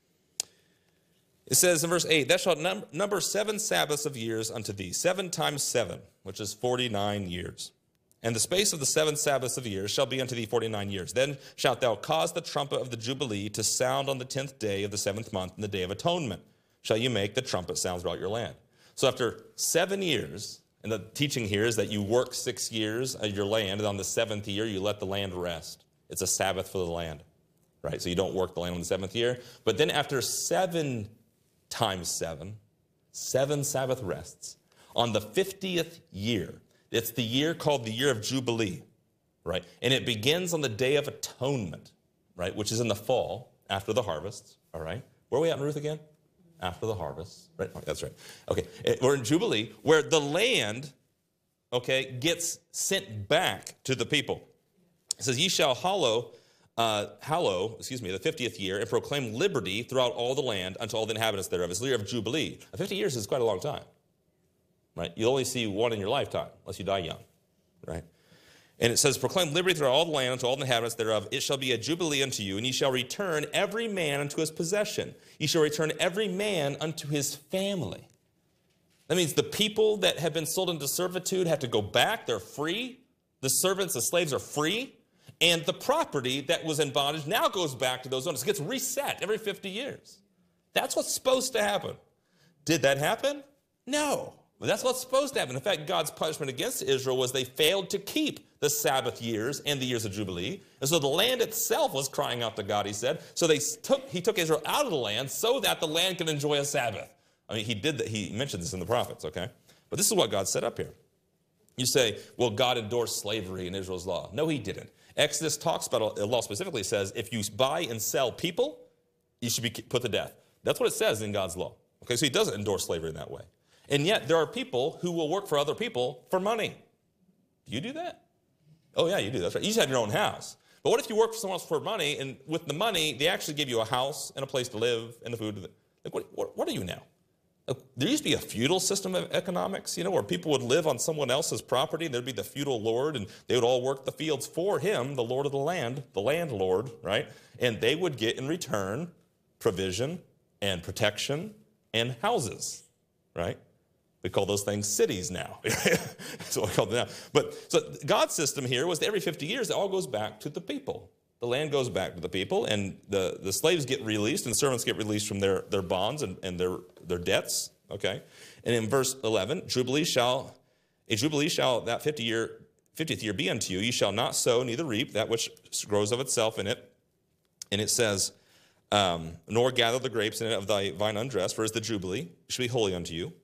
It says in verse 8, thou shalt number 7 Sabbaths of years unto thee, 7 times 7, which is 49 years. And the space of the 7 Sabbaths of years shall be unto thee 49 years. Then shalt thou cause the trumpet of the Jubilee to sound on the 10th day of the 7th month, in the day of atonement. Shall you make the trumpet sound throughout your land. So after 7 years, and the teaching here is that you work 6 years of your land, and on the 7th year you let the land rest. It's a Sabbath for the land, right? So you don't work the land on the 7th year. But then after 7 times 7, 7 Sabbath rests, on the 50th year, it's the year called the year of Jubilee, right? And it begins on the Day of Atonement, right? Which is in the fall, after the harvest, all right? Where are we at in Ruth again? After the harvest, right? Oh, that's right. Okay, we're in Jubilee, where the land, okay, gets sent back to the people. It says, ye shall hallow, the 50th year, and proclaim liberty throughout all the land unto all the inhabitants thereof. It's the year of Jubilee. 50 years is quite a long time. Right? You'll only see one in your lifetime, unless you die young, right? And it says, proclaim liberty throughout all the land unto all the inhabitants thereof. It shall be a jubilee unto you, and ye shall return every man unto his possession. Ye shall return every man unto his family. That means the people that have been sold into servitude have to go back. They're free. The servants, the slaves are free. And the property that was in bondage now goes back to those owners. It gets reset every 50 years. That's what's supposed to happen. Did that happen? No. But that's what's supposed to happen. In fact, God's punishment against Israel was they failed to keep the Sabbath years and the years of Jubilee. And so the land itself was crying out to God, he said. So he took Israel out of the land so that the land could enjoy a Sabbath. I mean, he did that. He mentioned this in the prophets, okay? But this is what God set up here. You say, well, God endorsed slavery in Israel's law. No, he didn't. Exodus talks about a law specifically says if you buy and sell people, you should be put to death. That's what it says in God's law. Okay, so he doesn't endorse slavery in that way. And yet there are people who will work for other people for money. Do you do that? Oh, yeah, you do. That's right. You just have your own house. But what if you work for someone else for money, and with the money, they actually give you a house and a place to live and the food? Like, what are you now? There used to be a feudal system of economics, where people would live on someone else's property, and there'd be the feudal lord, and they would all work the fields for him, the lord of the land, the landlord, right? And they would get in return provision and protection and houses, right? We call those things cities now. That's what we call them now. But so God's system here was that every 50 years, it all goes back to the people. The land goes back to the people, and the slaves get released, and the servants get released from their bonds and their debts. Okay, and in verse 11, a jubilee shall that 50th year be unto you. You shall not sow neither reap that which grows of itself in it. And it says, nor gather the grapes in it of thy vine undressed, for as the jubilee it shall be holy unto you.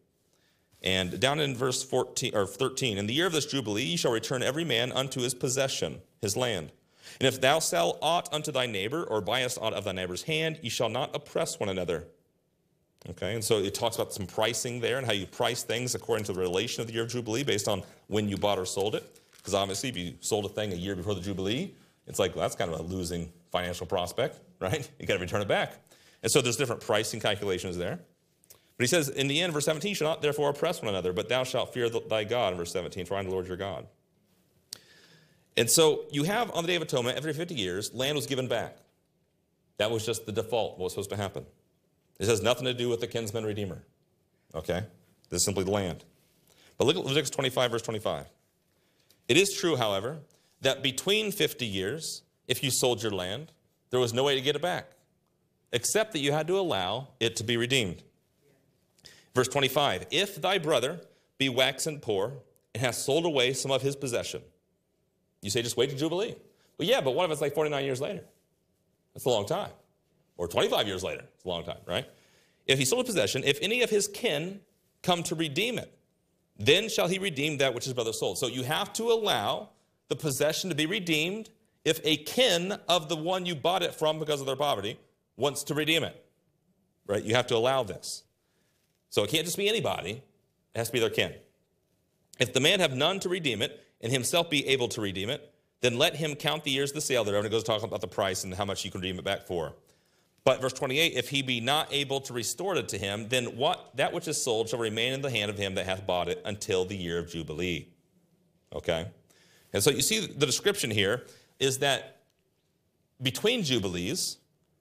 And down in verse 14 or 13, in the year of this jubilee, ye shall return every man unto his possession, his land. And if thou sell aught unto thy neighbor, or buyest aught of thy neighbor's hand, ye shall not oppress one another. Okay, and so it talks about some pricing there and how you price things according to the relation of the year of Jubilee based on when you bought or sold it. Because obviously, if you sold a thing a year before the Jubilee, it's like, well, that's kind of a losing financial prospect, right? You got to return it back. And so there's different pricing calculations there. But he says, in the end, verse 17, you shall not therefore oppress one another, but thou shalt fear thy God, in verse 17, for I am the Lord your God. And so you have on the Day of Atonement, every 50 years, land was given back. That was just the default, what was supposed to happen. This has nothing to do with the kinsman redeemer. Okay? This is simply the land. But look at Leviticus 25, verse 25. It is true, however, that between 50 years, if you sold your land, there was no way to get it back, except that you had to allow it to be redeemed. Verse 25, if thy brother be waxen poor and has sold away some of his possession. You say, just wait till Jubilee. Well, yeah, but what if it's like 49 years later? That's a long time. Or 25 years later. It's a long time, right? If he sold a possession, if any of his kin come to redeem it, then shall he redeem that which his brother sold. So you have to allow the possession to be redeemed if a kin of the one you bought it from because of their poverty wants to redeem it, right? You have to allow this. So it can't just be anybody. It has to be their kin. If the man have none to redeem it, and himself be able to redeem it, then let him count the years of the sale thereof. And it goes talking about the price and how much you can redeem it back for. But verse 28, if he be not able to restore it to him, then that which is sold shall remain in the hand of him that hath bought it until the year of Jubilee. Okay? And so you see the description here is that between Jubilees,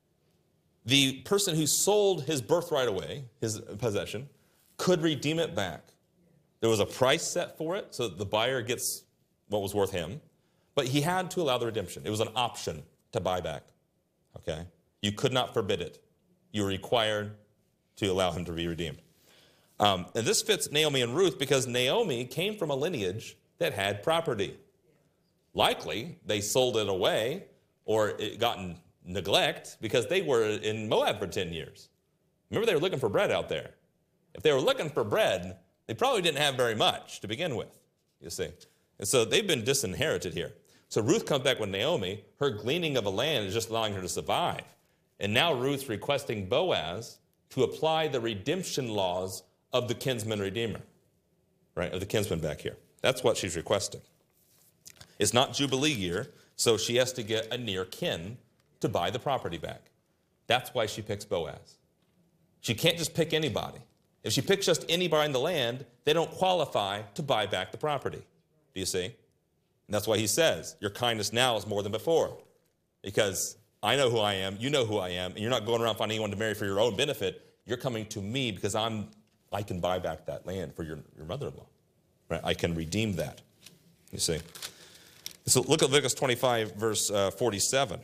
the person who sold his birthright away, his possession, could redeem it back. There was a price set for it, so that the buyer gets what was worth him. But he had to allow the redemption. It was an option to buy back. Okay? You could not forbid it. You were required to allow him to be redeemed. And this fits Naomi and Ruth because Naomi came from a lineage that had property. Likely, they sold it away or it got in neglect because they were in Moab for 10 years. Remember, they were looking for bread out there. If they were looking for bread, they probably didn't have very much to begin with, you see. And so they've been disinherited here. So Ruth comes back with Naomi. Her gleaning of a land is just allowing her to survive. And now Ruth's requesting Boaz to apply the redemption laws of the kinsman redeemer, right, of the kinsman back here. That's what she's requesting. It's not Jubilee year, so she has to get a near kin to buy the property back. That's why she picks Boaz. She can't just pick anybody. If she picks just anybody in the land, they don't qualify to buy back the property. Do you see? And that's why he says, your kindness now is more than before. Because I know who I am, you know who I am, and you're not going around finding anyone to marry for your own benefit. You're coming to me because I can buy back that land for your mother-in-law. Right? I can redeem that. You see? So look at Leviticus 25, verse 47.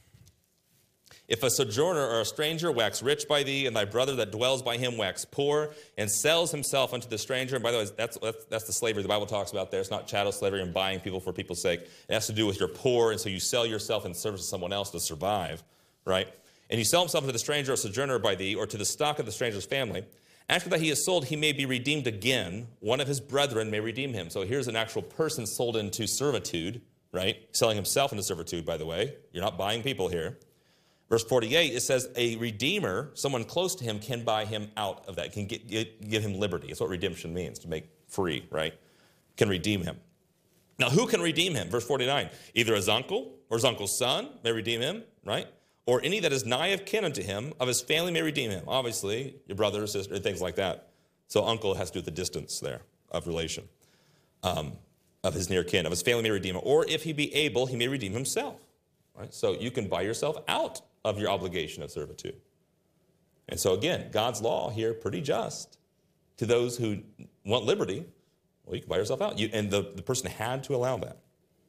If a sojourner or a stranger wax rich by thee, and thy brother that dwells by him wax poor, and sells himself unto the stranger, and by the way, that's the slavery the Bible talks about there. It's not chattel slavery and buying people for people's sake. It has to do with you're poor, and so you sell yourself in service to someone else to survive, right? And you sell himself to the stranger or sojourner by thee, or to the stock of the stranger's family. After that he is sold, he may be redeemed again. One of his brethren may redeem him. So here's an actual person sold into servitude, right? Selling himself into servitude, by the way. You're not buying people here. Verse 48, it says a redeemer, someone close to him, can buy him out of that, can give him liberty. That's what redemption means, to make free, right? Can redeem him. Now, who can redeem him? Verse 49, either his uncle or his uncle's son may redeem him, right? Or any that is nigh of kin unto him, of his family may redeem him. Obviously, your brother or sister, things like that. So uncle has to do with the distance there of relation, of his near kin, of his family may redeem him. Or if he be able, he may redeem himself, right? So you can buy yourself out of your obligation of servitude. And so again, God's law here, pretty just. To those who want liberty, well, you can buy yourself out. And the person had to allow that.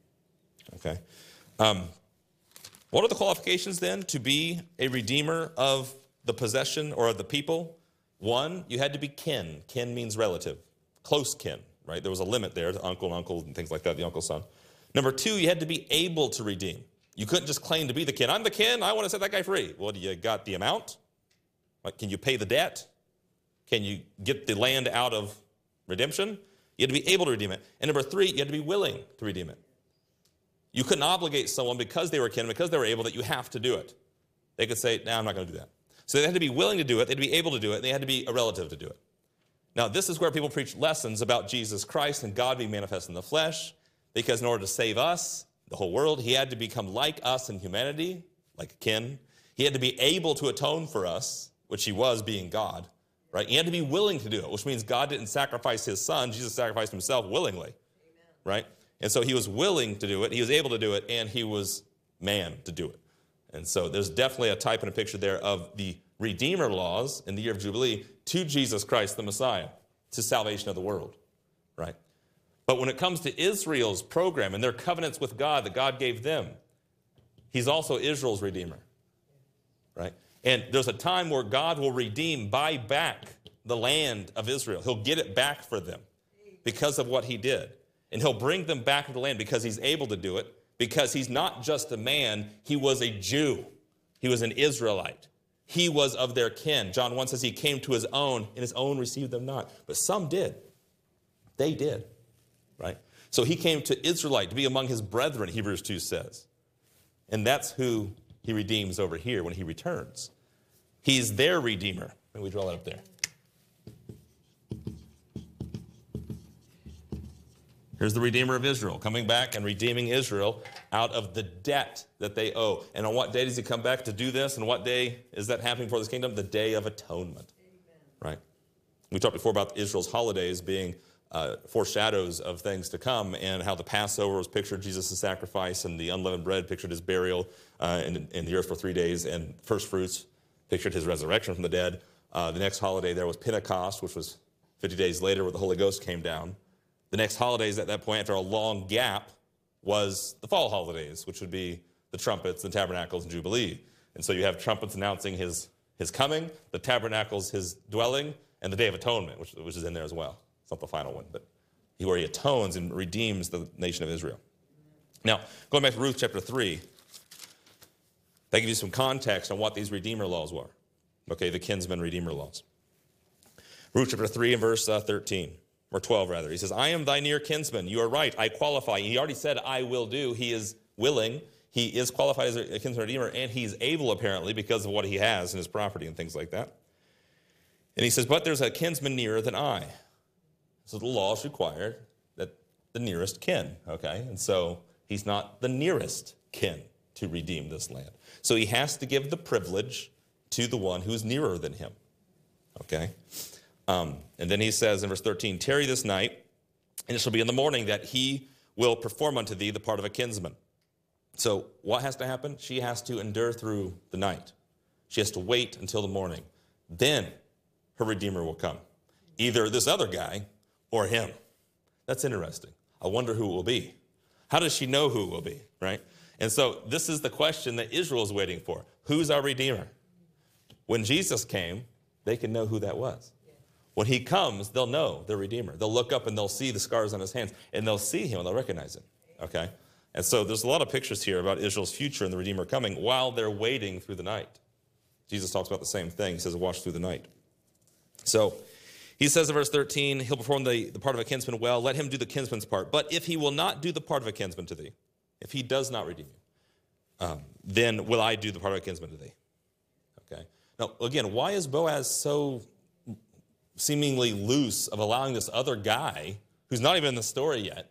Okay. What are the qualifications then to be a redeemer of the possession or of the people? One, you had to be kin. Kin means relative, close kin, right? There was a limit there to uncle and things like that, the uncle's son. Number two, you had to be able to redeem. You couldn't just claim to be the kin. I'm the kin, I want to set that guy free. Well, you got the amount? Like, can you pay the debt? Can you get the land out of redemption? You had to be able to redeem it. And number three, you had to be willing to redeem it. You couldn't obligate someone because they were kin, because they were able, that you have to do it. They could say, no, I'm not going to do that. So they had to be willing to do it, they had to be able to do it, and they had to be a relative to do it. Now, this is where people preach lessons about Jesus Christ and God being manifest in the flesh, because in order to save us, the whole world, he had to become like us in humanity, like a kin. He had to be able to atone for us, which he was being God, right? He had to be willing to do it, which means God didn't sacrifice his son. Jesus sacrificed himself willingly, right? And so he was willing to do it, he was able to do it, and he was man to do it. And so there's definitely a type and a picture there of the Redeemer laws in the year of Jubilee to Jesus Christ, the Messiah, to salvation of the world, right? But when it comes to Israel's program and their covenants with God that God gave them, he's also Israel's Redeemer, right? And there's a time where God will redeem, buy back the land of Israel. He'll get it back for them because of what he did. And he'll bring them back to the land because he's able to do it, because he's not just a man, he was a Jew. He was an Israelite. He was of their kin. John 1 says he came to his own, and his own received them not. But some did. They did, right? So he came to Israelite, to be among his brethren, Hebrews 2 says. And that's who he redeems over here when he returns. He's their Redeemer. Maybe we draw that up there. Here's the Redeemer of Israel, coming back and redeeming Israel out of the debt that they owe. And on what day does he come back to do this? And what day is that happening for this kingdom? The Day of Atonement. Amen. Right? We talked before about Israel's holidays being foreshadows of things to come, and how the Passover was pictured Jesus' sacrifice, and the unleavened bread pictured his burial in the earth for 3 days, and first fruits pictured his resurrection from the dead. The next holiday there was Pentecost, which was 50 days later where the Holy Ghost came down. The next holidays at that point, after a long gap, was the fall holidays, which would be the trumpets, the tabernacles, and Jubilee. And so you have trumpets announcing his coming, the tabernacles his dwelling, and the Day of Atonement, which is in there as well. It's not the final one, but where he atones and redeems the nation of Israel. Now, going back to Ruth chapter 3, that gives you some context on what these Redeemer laws were. Okay, the kinsman Redeemer laws. Ruth chapter 3 and verse 13. Or 12, rather. He says, I am thy near kinsman. You are right. I qualify. He already said, I will do. He is willing. He is qualified as a kinsman redeemer, and he's able, apparently, because of what he has in his property and things like that. And he says, but there's a kinsman nearer than I. So the law is required that the nearest kin, okay? And so he's not the nearest kin to redeem this land. So he has to give the privilege to the one who's nearer than him, okay? And then he says in verse 13, tarry this night, and it shall be in the morning that he will perform unto thee the part of a kinsman. So what has to happen? She has to endure through the night. She has to wait until the morning. Then her Redeemer will come. Either this other guy or him. That's interesting. I wonder who it will be. How does she know who it will be, right? And so this is the question that Israel is waiting for. Who's our Redeemer? When Jesus came, they could know who that was. When he comes, they'll know the Redeemer. They'll look up and they'll see the scars on his hands, and they'll see him and they'll recognize him, okay? And so there's a lot of pictures here about Israel's future and the Redeemer coming while they're waiting through the night. Jesus talks about the same thing. He says, watch through the night. So he says in verse 13, he'll perform the part of a kinsman well. Let him do the kinsman's part. But if he will not do the part of a kinsman to thee, if he does not redeem you, then will I do the part of a kinsman to thee. Okay? Now, again, why is Boaz so seemingly loose of allowing this other guy, who's not even in the story yet,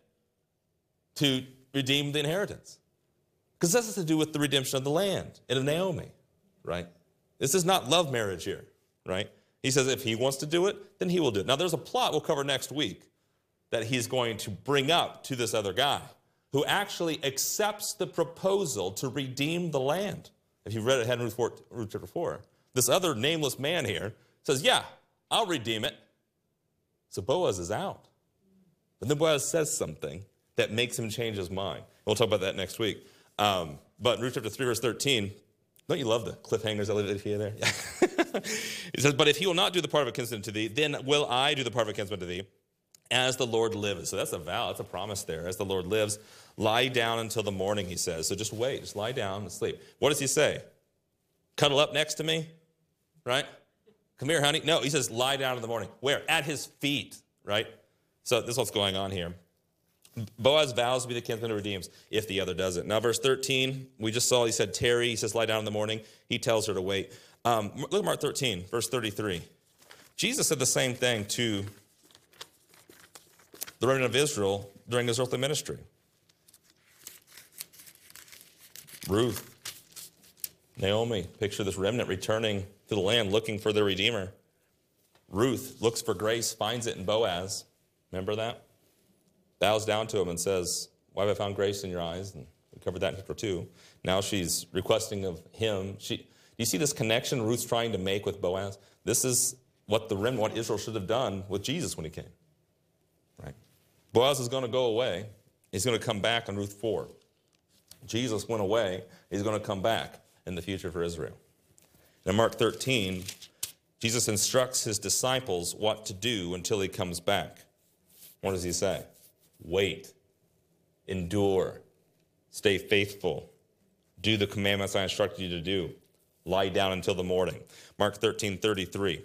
to redeem the inheritance? Because this has to do with the redemption of the land and of Naomi, right? This is not love marriage here, right? He says if he wants to do it, then he will do it. Now, there's a plot we'll cover next week that he's going to bring up to this other guy who actually accepts the proposal to redeem the land. If you read it ahead in Ruth chapter 4, this other nameless man here says, yeah, I'll redeem it. So Boaz is out. But then Boaz says something that makes him change his mind. We'll talk about that next week. But in Ruth chapter 3, verse 13, don't you love the cliffhangers I leave here there? He says, but if he will not do the part of a kinsman to thee, then will I do the part of a kinsman to thee, as the Lord lives. So that's a vow, that's a promise there. As the Lord lives, lie down until the morning, he says. So just wait, just lie down and sleep. What does he say? Cuddle up next to me, right? Come here, honey. No, he says, lie down in the morning. Where? At his feet, right? So this is what's going on here. Boaz vows to be the kinsman who redeems if the other does it. Now, verse 13, we just saw, he said, tarry. He says, lie down in the morning. He tells her to wait. Look at Mark 13, verse 33. Jesus said the same thing to the remnant of Israel during his earthly ministry. Ruth, Naomi, picture this remnant returning to the land looking for their Redeemer. Ruth looks for grace, finds it in Boaz. Remember that? Bows down to him and says, why have I found grace in your eyes? And we covered that in chapter 2. Now she's requesting of him. Do you see this connection Ruth's trying to make with Boaz? This is what the remnant, what Israel should have done with Jesus when he came. Right? Boaz is going to go away. He's going to come back on Ruth 4. Jesus went away. He's going to come back in the future for Israel. In Mark 13, Jesus instructs his disciples what to do until he comes back. What does he say? Wait, endure, stay faithful, do the commandments I instructed you to do, lie down until the morning. Mark 13:33.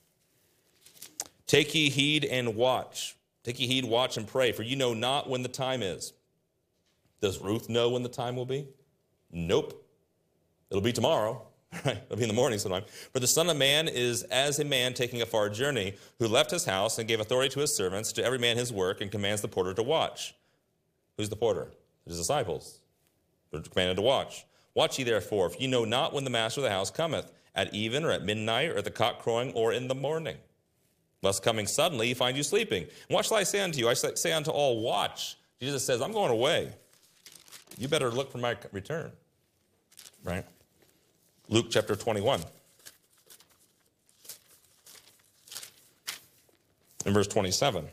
Take ye heed and watch. Take ye heed, watch, and pray, for you know not when the time is. Does Ruth know when the time will be? Nope. It'll be tomorrow. Right? It'll be in the morning sometime. For the Son of Man is as a man taking a far journey, who left his house and gave authority to his servants, to every man his work, and commands the porter to watch. Who's the porter? His disciples. They're commanded to watch. Watch ye therefore, for ye know not when the master of the house cometh, at even, or at midnight, or at the cock crowing, or in the morning. Lest coming suddenly he find you sleeping. And what shall I say unto you? I say unto all, watch. Jesus says, I'm going away. You better look for my return. Right? Luke chapter 21. In verse 27.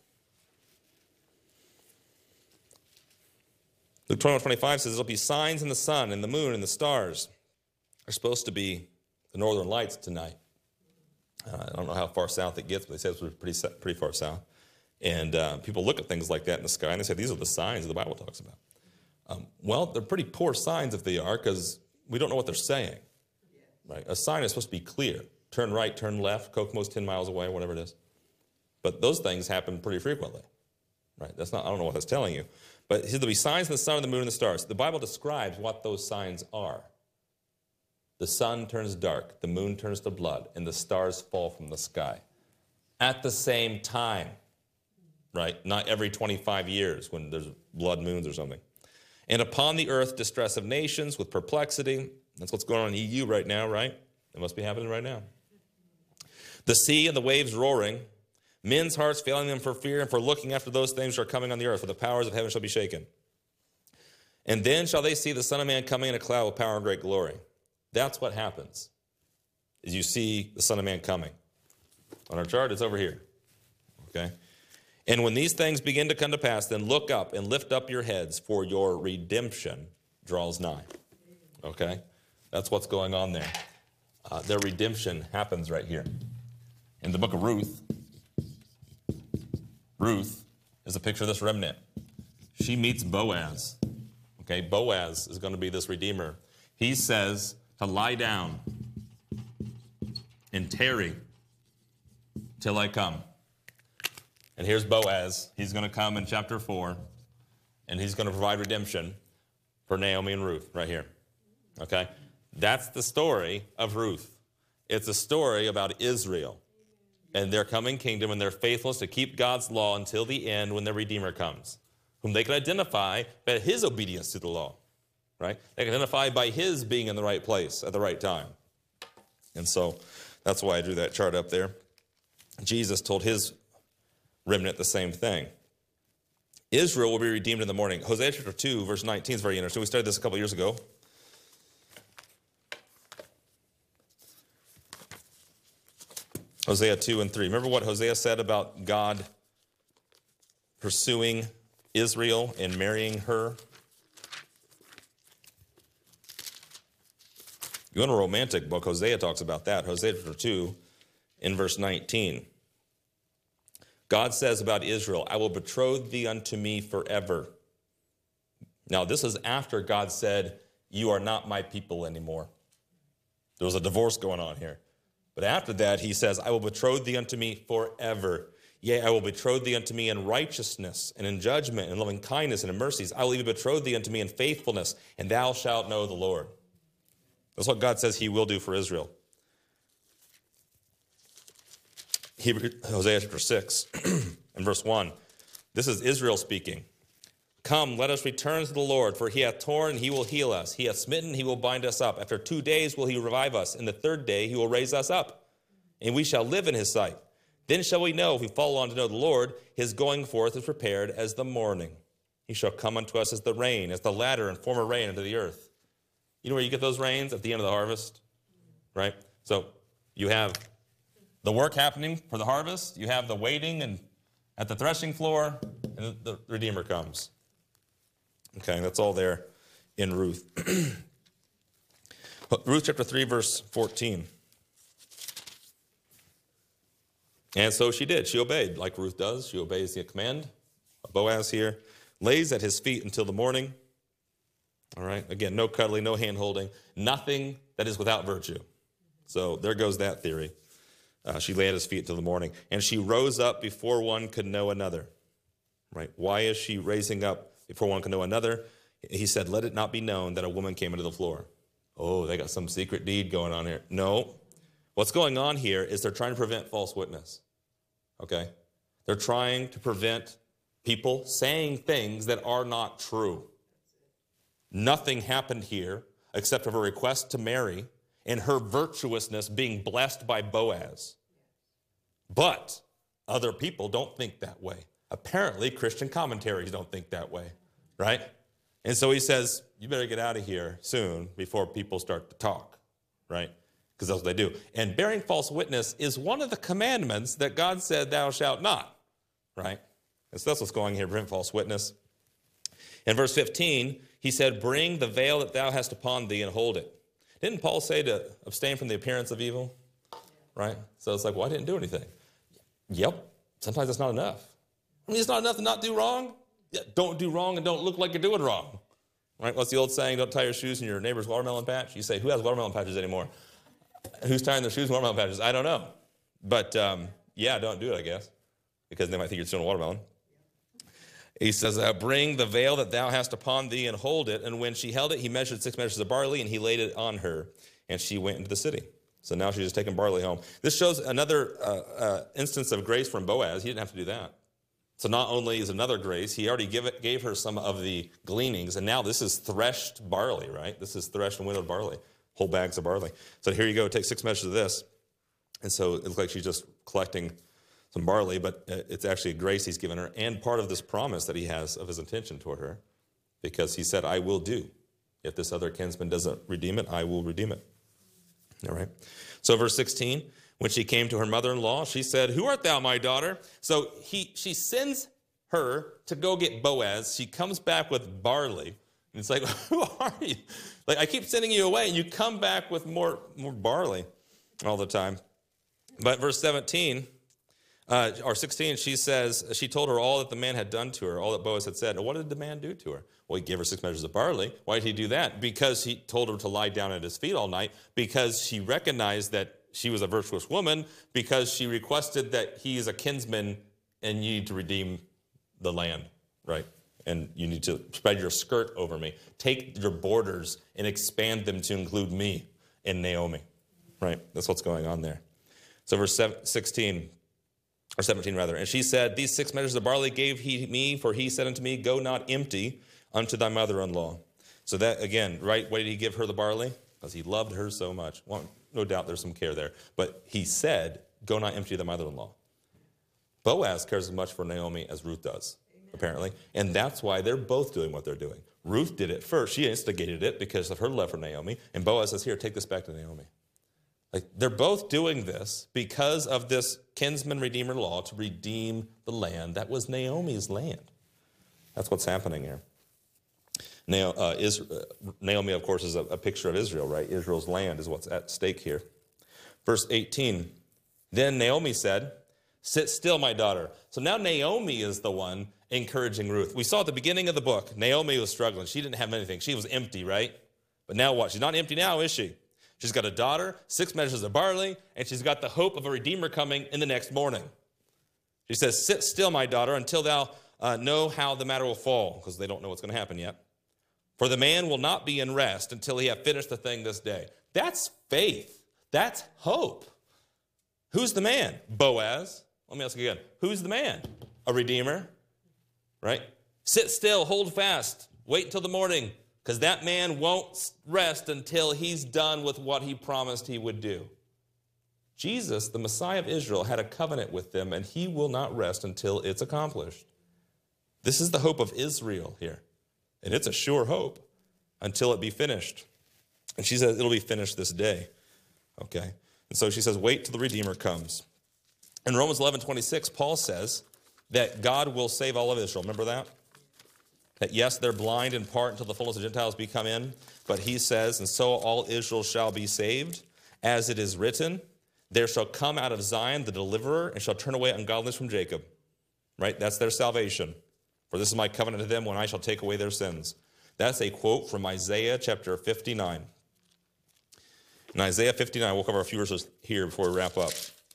Luke 21:25 says, there'll be signs in the sun and the moon and the stars. They're supposed to be the northern lights tonight. I don't know how far south it gets, but they say it's pretty far south. And people look at things like that in the sky, and they say, these are the signs the Bible talks about. Well, they're pretty poor signs if they are, because we don't know what they're saying. Right? A sign is supposed to be clear. Turn right, turn left, Kokomo's 10 miles away, whatever it is. But those things happen pretty frequently. Right? I don't know what that's telling you. But there'll be signs in the sun, and the moon, and the stars. The Bible describes what those signs are. The sun turns dark, the moon turns to blood, and the stars fall from the sky. At the same time. Right? Not every 25 years when there's blood moons or something. And upon the earth, distress of nations with perplexity. That's what's going on in the EU right now, right? It must be happening right now. The sea and the waves roaring, men's hearts failing them for fear and for looking after those things which are coming on the earth, for the powers of heaven shall be shaken. And then shall they see the Son of Man coming in a cloud with power and great glory. That's what happens, is you see the Son of Man coming. On our chart, it's over here. Okay? And when these things begin to come to pass, then look up and lift up your heads, for your redemption draws nigh. Okay? That's what's going on there. Their redemption happens right here. In the book of Ruth, Ruth is a picture of this remnant. She meets Boaz. Okay? Boaz is going to be this redeemer. He says to lie down and tarry till I come. And here's Boaz. He's going to come in chapter 4, and he's going to provide redemption for Naomi and Ruth right here. Okay? That's the story of Ruth. It's a story about Israel and their coming kingdom and their faithfulness to keep God's law until the end when their Redeemer comes, whom they can identify by his obedience to the law. Right? They can identify by his being in the right place at the right time. And so that's why I drew that chart up there. Jesus told his remnant the same thing. Israel will be redeemed in the morning. Hosea chapter 2, verse 19 is very interesting. We studied this a couple years ago. Hosea 2 and 3. Remember what Hosea said about God pursuing Israel and marrying her? You want a romantic book, Hosea talks about that. Hosea chapter 2 in verse 19. God says about Israel, I will betroth thee unto me forever. Now, this is after God said, you are not my people anymore. There was a divorce going on here. But after that, he says, I will betroth thee unto me forever. Yea, I will betroth thee unto me in righteousness and in judgment and loving kindness and in mercies. I will even betroth thee unto me in faithfulness, and thou shalt know the Lord. That's what God says he will do for Israel. Hosea chapter 6 and verse 1. This is Israel speaking. Come, let us return to the Lord, for he hath torn, he will heal us. He hath smitten, he will bind us up. After 2 days will he revive us. In the third day he will raise us up, and we shall live in his sight. Then shall we know, if we follow on to know the Lord, his going forth is prepared as the morning. He shall come unto us as the rain, as the latter and former rain unto the earth. You know where you get those rains? At the end of the harvest, right? So you have the work happening for the harvest. You have the waiting and at the threshing floor, and the Redeemer comes. Okay, that's all there in Ruth. Ruth chapter 3, verse 14. And so she did. She obeyed, like Ruth does. She obeys the command. Boaz here lays at his feet until the morning. All right, again, no cuddling, no hand-holding, nothing that is without virtue. So there goes that theory. She lay at his feet until the morning. And she rose up before one could know another. Right? Why is she raising up before one could know another? He said, let it not be known that a woman came into the floor. Oh, they got some secret deed going on here. No. What's going on here is they're trying to prevent false witness. Okay? They're trying to prevent people saying things that are not true. Nothing happened here except of a request to marry and her virtuousness being blessed by Boaz. But other people don't think that way. Apparently, Christian commentaries don't think that way, right? And so he says, you better get out of here soon before people start to talk, right? Because that's what they do. And bearing false witness is one of the commandments that God said, thou shalt not, right? And so that's what's going on here, prevent false witness. In verse 15, he said, bring the veil that thou hast upon thee and hold it. Didn't Paul say to abstain from the appearance of evil? Right? So it's like, well, I didn't do anything. Yep. Sometimes that's not enough. I mean, it's not enough to not do wrong. Yeah, don't do wrong and don't look like you're doing wrong. Right? What's the old saying? Don't tie your shoes in your neighbor's watermelon patch. You say, who has watermelon patches anymore? Who's tying their shoes in watermelon patches? I don't know. But yeah, don't do it, I guess, because they might think you're stealing watermelon. He says, bring the veil that thou hast upon thee and hold it. And when she held it, he measured 6 measures of barley, and he laid it on her, and she went into the city. So now she's just taking barley home. This shows another instance of grace from Boaz. He didn't have to do that. So not only is another grace, he already gave her some of the gleanings, and now this is threshed barley, right? This is threshed and winnowed barley, whole bags of barley. So here you go, take 6 measures of this. And so it looks like she's just collecting some barley, but it's actually a grace he's given her and part of this promise that he has of his intention toward her, because he said, I will do. If this other kinsman doesn't redeem it, I will redeem it. All right. So verse 16, when she came to her mother-in-law, she said, who art thou, my daughter? So she sends her to go get Boaz. She comes back with barley. And it's like, who are you? Like, I keep sending you away, and you come back with more barley all the time. But verse 17, or 16, she says, she told her all that the man had done to her, all that Boaz had said. And what did the man do to her? Well, he gave her 6 measures of barley. Why did he do that? Because he told her to lie down at his feet all night, because she recognized that she was a virtuous woman, because she requested that he is a kinsman and you need to redeem the land, right? And you need to spread your skirt over me. Take your borders and expand them to include me and Naomi, right? That's what's going on there. So verse 16, or 17 rather. And she said, these 6 measures of barley gave he me, for he said unto me, go not empty unto thy mother-in-law. So that, again, right, why did he give her the barley? Because he loved her so much. Well, no doubt there's some care there. But he said, go not empty thy mother-in-law. Boaz cares as much for Naomi as Ruth does, apparently. And that's why they're both doing what they're doing. Ruth did it first. She instigated it because of her love for Naomi. And Boaz says, here, take this back to Naomi. Like, they're both doing this because of this kinsman redeemer law to redeem the land that was Naomi's land. That's what's happening here. Naomi, of course, is a picture of Israel, right? Israel's land is what's at stake here. Verse 18, then Naomi said, sit still, my daughter. So now Naomi is the one encouraging Ruth. We saw at the beginning of the book, Naomi was struggling. She didn't have anything. She was empty, right? But now what? She's not empty now, is she? She's got a daughter, 6 measures of barley, and she's got the hope of a redeemer coming in the next morning. She says, sit still, my daughter, until thou know how the matter will fall, because they don't know what's going to happen yet. For the man will not be in rest until he have finished the thing this day. That's faith. That's hope. Who's the man? Boaz. Let me ask you again. Who's the man? A redeemer, right? Sit still, hold fast, wait until the morning, because that man won't rest until he's done with what he promised he would do. Jesus, the Messiah of Israel, had a covenant with them, and he will not rest until it's accomplished. This is the hope of Israel here. And it's a sure hope until it be finished. And she says it'll be finished this day. Okay. And so she says, wait till the Redeemer comes. In Romans 11:26, Paul says that God will save all of Israel. Remember that? That yes, they're blind in part until the fullness of Gentiles be come in. But he says, and so all Israel shall be saved. As it is written, there shall come out of Zion the deliverer and shall turn away ungodliness from Jacob. Right? That's their salvation. For this is my covenant to them when I shall take away their sins. That's a quote from Isaiah chapter 59. In Isaiah 59, we'll cover a few verses here before we wrap up.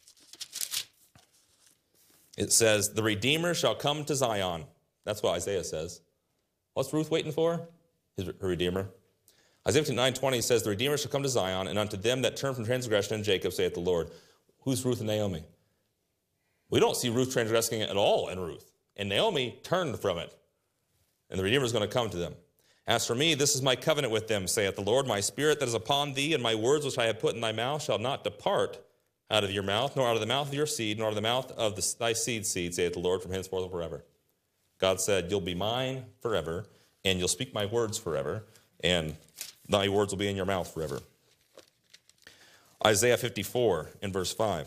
It says, the Redeemer shall come to Zion. That's what Isaiah says. What's Ruth waiting for? Her Redeemer. Isaiah 59:20 says, the Redeemer shall come to Zion, and unto them that turn from transgression in Jacob, saith the Lord. Who's Ruth and Naomi? We don't see Ruth transgressing at all in Ruth. And Naomi turned from it. And the Redeemer is going to come to them. As for me, this is my covenant with them, saith the Lord. My spirit that is upon thee, and my words which I have put in thy mouth shall not depart out of your mouth, nor out of the mouth of your seed, nor out of the mouth of thy seed's seed, saith the Lord, from henceforth and forever. God said, you'll be mine forever, and you'll speak my words forever, and thy words will be in your mouth forever. Isaiah 54 in verse 5.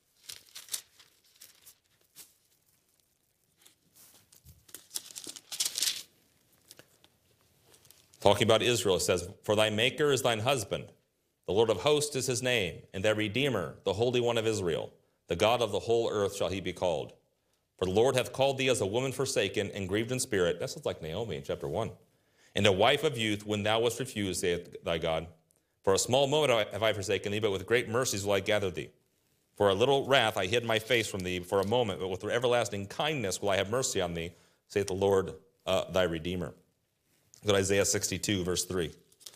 Talking about Israel, it says, for thy maker is thine husband. The Lord of hosts is his name, and thy Redeemer, the Holy One of Israel. The God of the whole earth shall he be called. For the Lord hath called thee as a woman forsaken and grieved in spirit. That sounds like Naomi in chapter 1. And a wife of youth when thou wast refused, saith thy God. For a small moment have I forsaken thee, but with great mercies will I gather thee. For a little wrath I hid my face from thee for a moment, but with everlasting kindness will I have mercy on thee, saith the Lord thy Redeemer. Look at Isaiah 62, verse 3.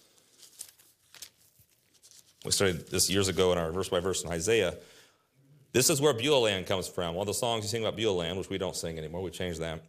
We studied this years ago in our verse-by-verse in Isaiah. This is where Beulah land comes from. One of the songs you sing about Beulah land, which we don't sing anymore, we changed that.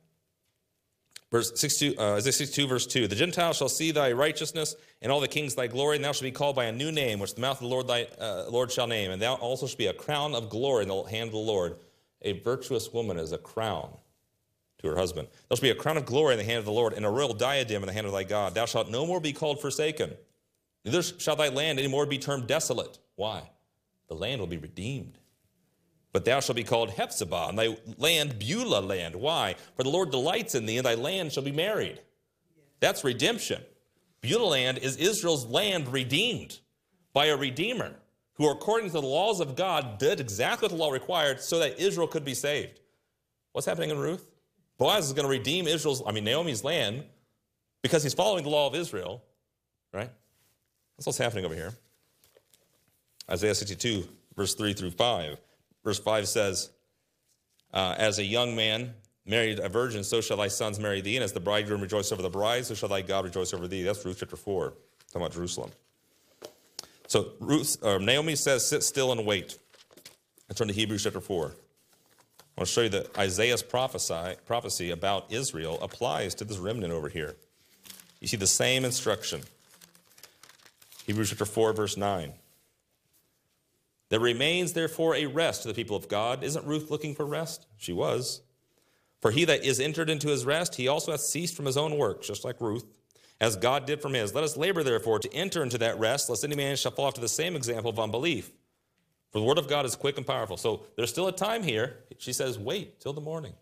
Isaiah 62, verse 2. The Gentiles shall see thy righteousness, and all the kings thy glory, and thou shalt be called by a new name, which the mouth of the Lord thy Lord shall name. And thou also shalt be a crown of glory in the hand of the Lord. A virtuous woman is a crown to her husband. There shall be a crown of glory in the hand of the Lord, and a royal diadem in the hand of thy God. Thou shalt no more be called forsaken, neither shall thy land any more be termed desolate. Why? The land will be redeemed. But thou shalt be called Hephzibah, and thy land Beulah land. Why? For the Lord delights in thee, and thy land shall be married. That's redemption. Beulah land is Israel's land redeemed by a Redeemer who, according to the laws of God, did exactly what the law required so that Israel could be saved. What's happening in Ruth? Boaz is going to redeem Naomi's land because he's following the law of Israel, right? That's what's happening over here. Isaiah 62, verse 3 through 5. Verse 5 says, as a young man married a virgin, so shall thy sons marry thee, and as the bridegroom rejoice over the bride, so shall thy God rejoice over thee. That's Ruth chapter 4, talking about Jerusalem. So Naomi says, sit still and wait. Let's turn to Hebrews chapter 4. I want to show you that Isaiah's prophecy about Israel applies to this remnant over here. You see the same instruction. Hebrews chapter 4, verse 9. There remains, therefore, a rest to the people of God. Isn't Ruth looking for rest? She was. For he that is entered into his rest, he also hath ceased from his own works, just like Ruth, as God did from his. Let us labor, therefore, to enter into that rest, lest any man shall fall after the same example of unbelief. For the word of God is quick and powerful. So there's still a time here. She says, wait till the morning.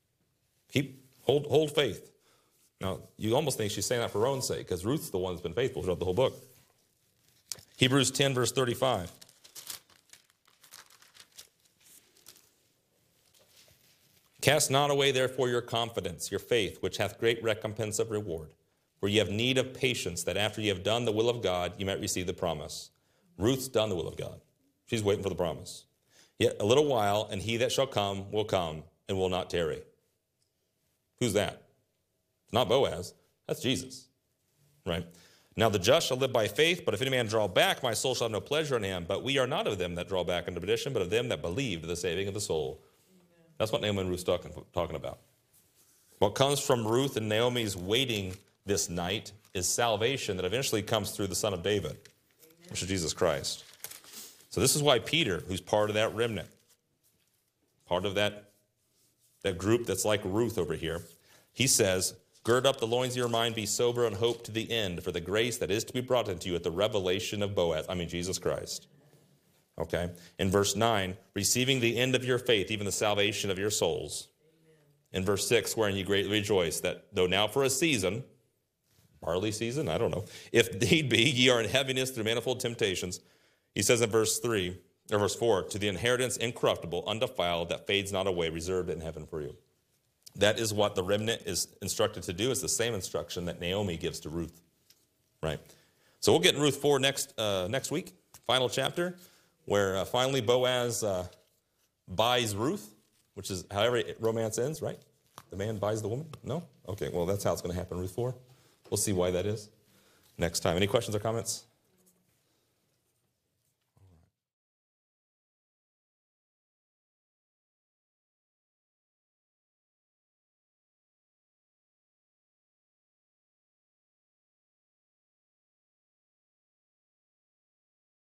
Hold faith. Now, you almost think she's saying that for her own sake, because Ruth's the one that's been faithful throughout the whole book. Hebrews 10, verse 35. Cast not away, therefore, your confidence, your faith, which hath great recompense of reward. For ye have need of patience, that after ye have done the will of God, ye might receive the promise. Ruth's done the will of God. She's waiting for the promise. Yet a little while, and he that shall come will come, and will not tarry. Who's that? It's not Boaz. That's Jesus, right? Now the just shall live by faith, but if any man draw back, my soul shall have no pleasure in him. But we are not of them that draw back into perdition, but of them that believe to the saving of the soul. That's what Naomi and Ruth's talking about. What comes from Ruth and Naomi's waiting this night is salvation that eventually comes through the Son of David, which is Jesus Christ. So this is why Peter, who's part of that remnant, part of that group that's like Ruth over here, He says, gird up the loins of your mind, be sober, and hope to the end for the grace that is to be brought into you at the revelation of Jesus Christ. Okay? In verse 9, receiving the end of your faith, even the salvation of your souls. In verse 6, wherein you greatly rejoice, that though now for a season, barley season, I don't know, if need be, ye are in heaviness through manifold temptations. He says in verse 4, to the inheritance incorruptible, undefiled, that fades not away, reserved in heaven for you. That is what the remnant is instructed to do. It's the same instruction that Naomi gives to Ruth, right? So we'll get in Ruth 4 next week, final chapter, where finally Boaz buys Ruth, which is how every romance ends, right? The man buys the woman? No? Okay, well, that's how it's going to happen in Ruth 4. We'll see why that is next time. Any questions or comments?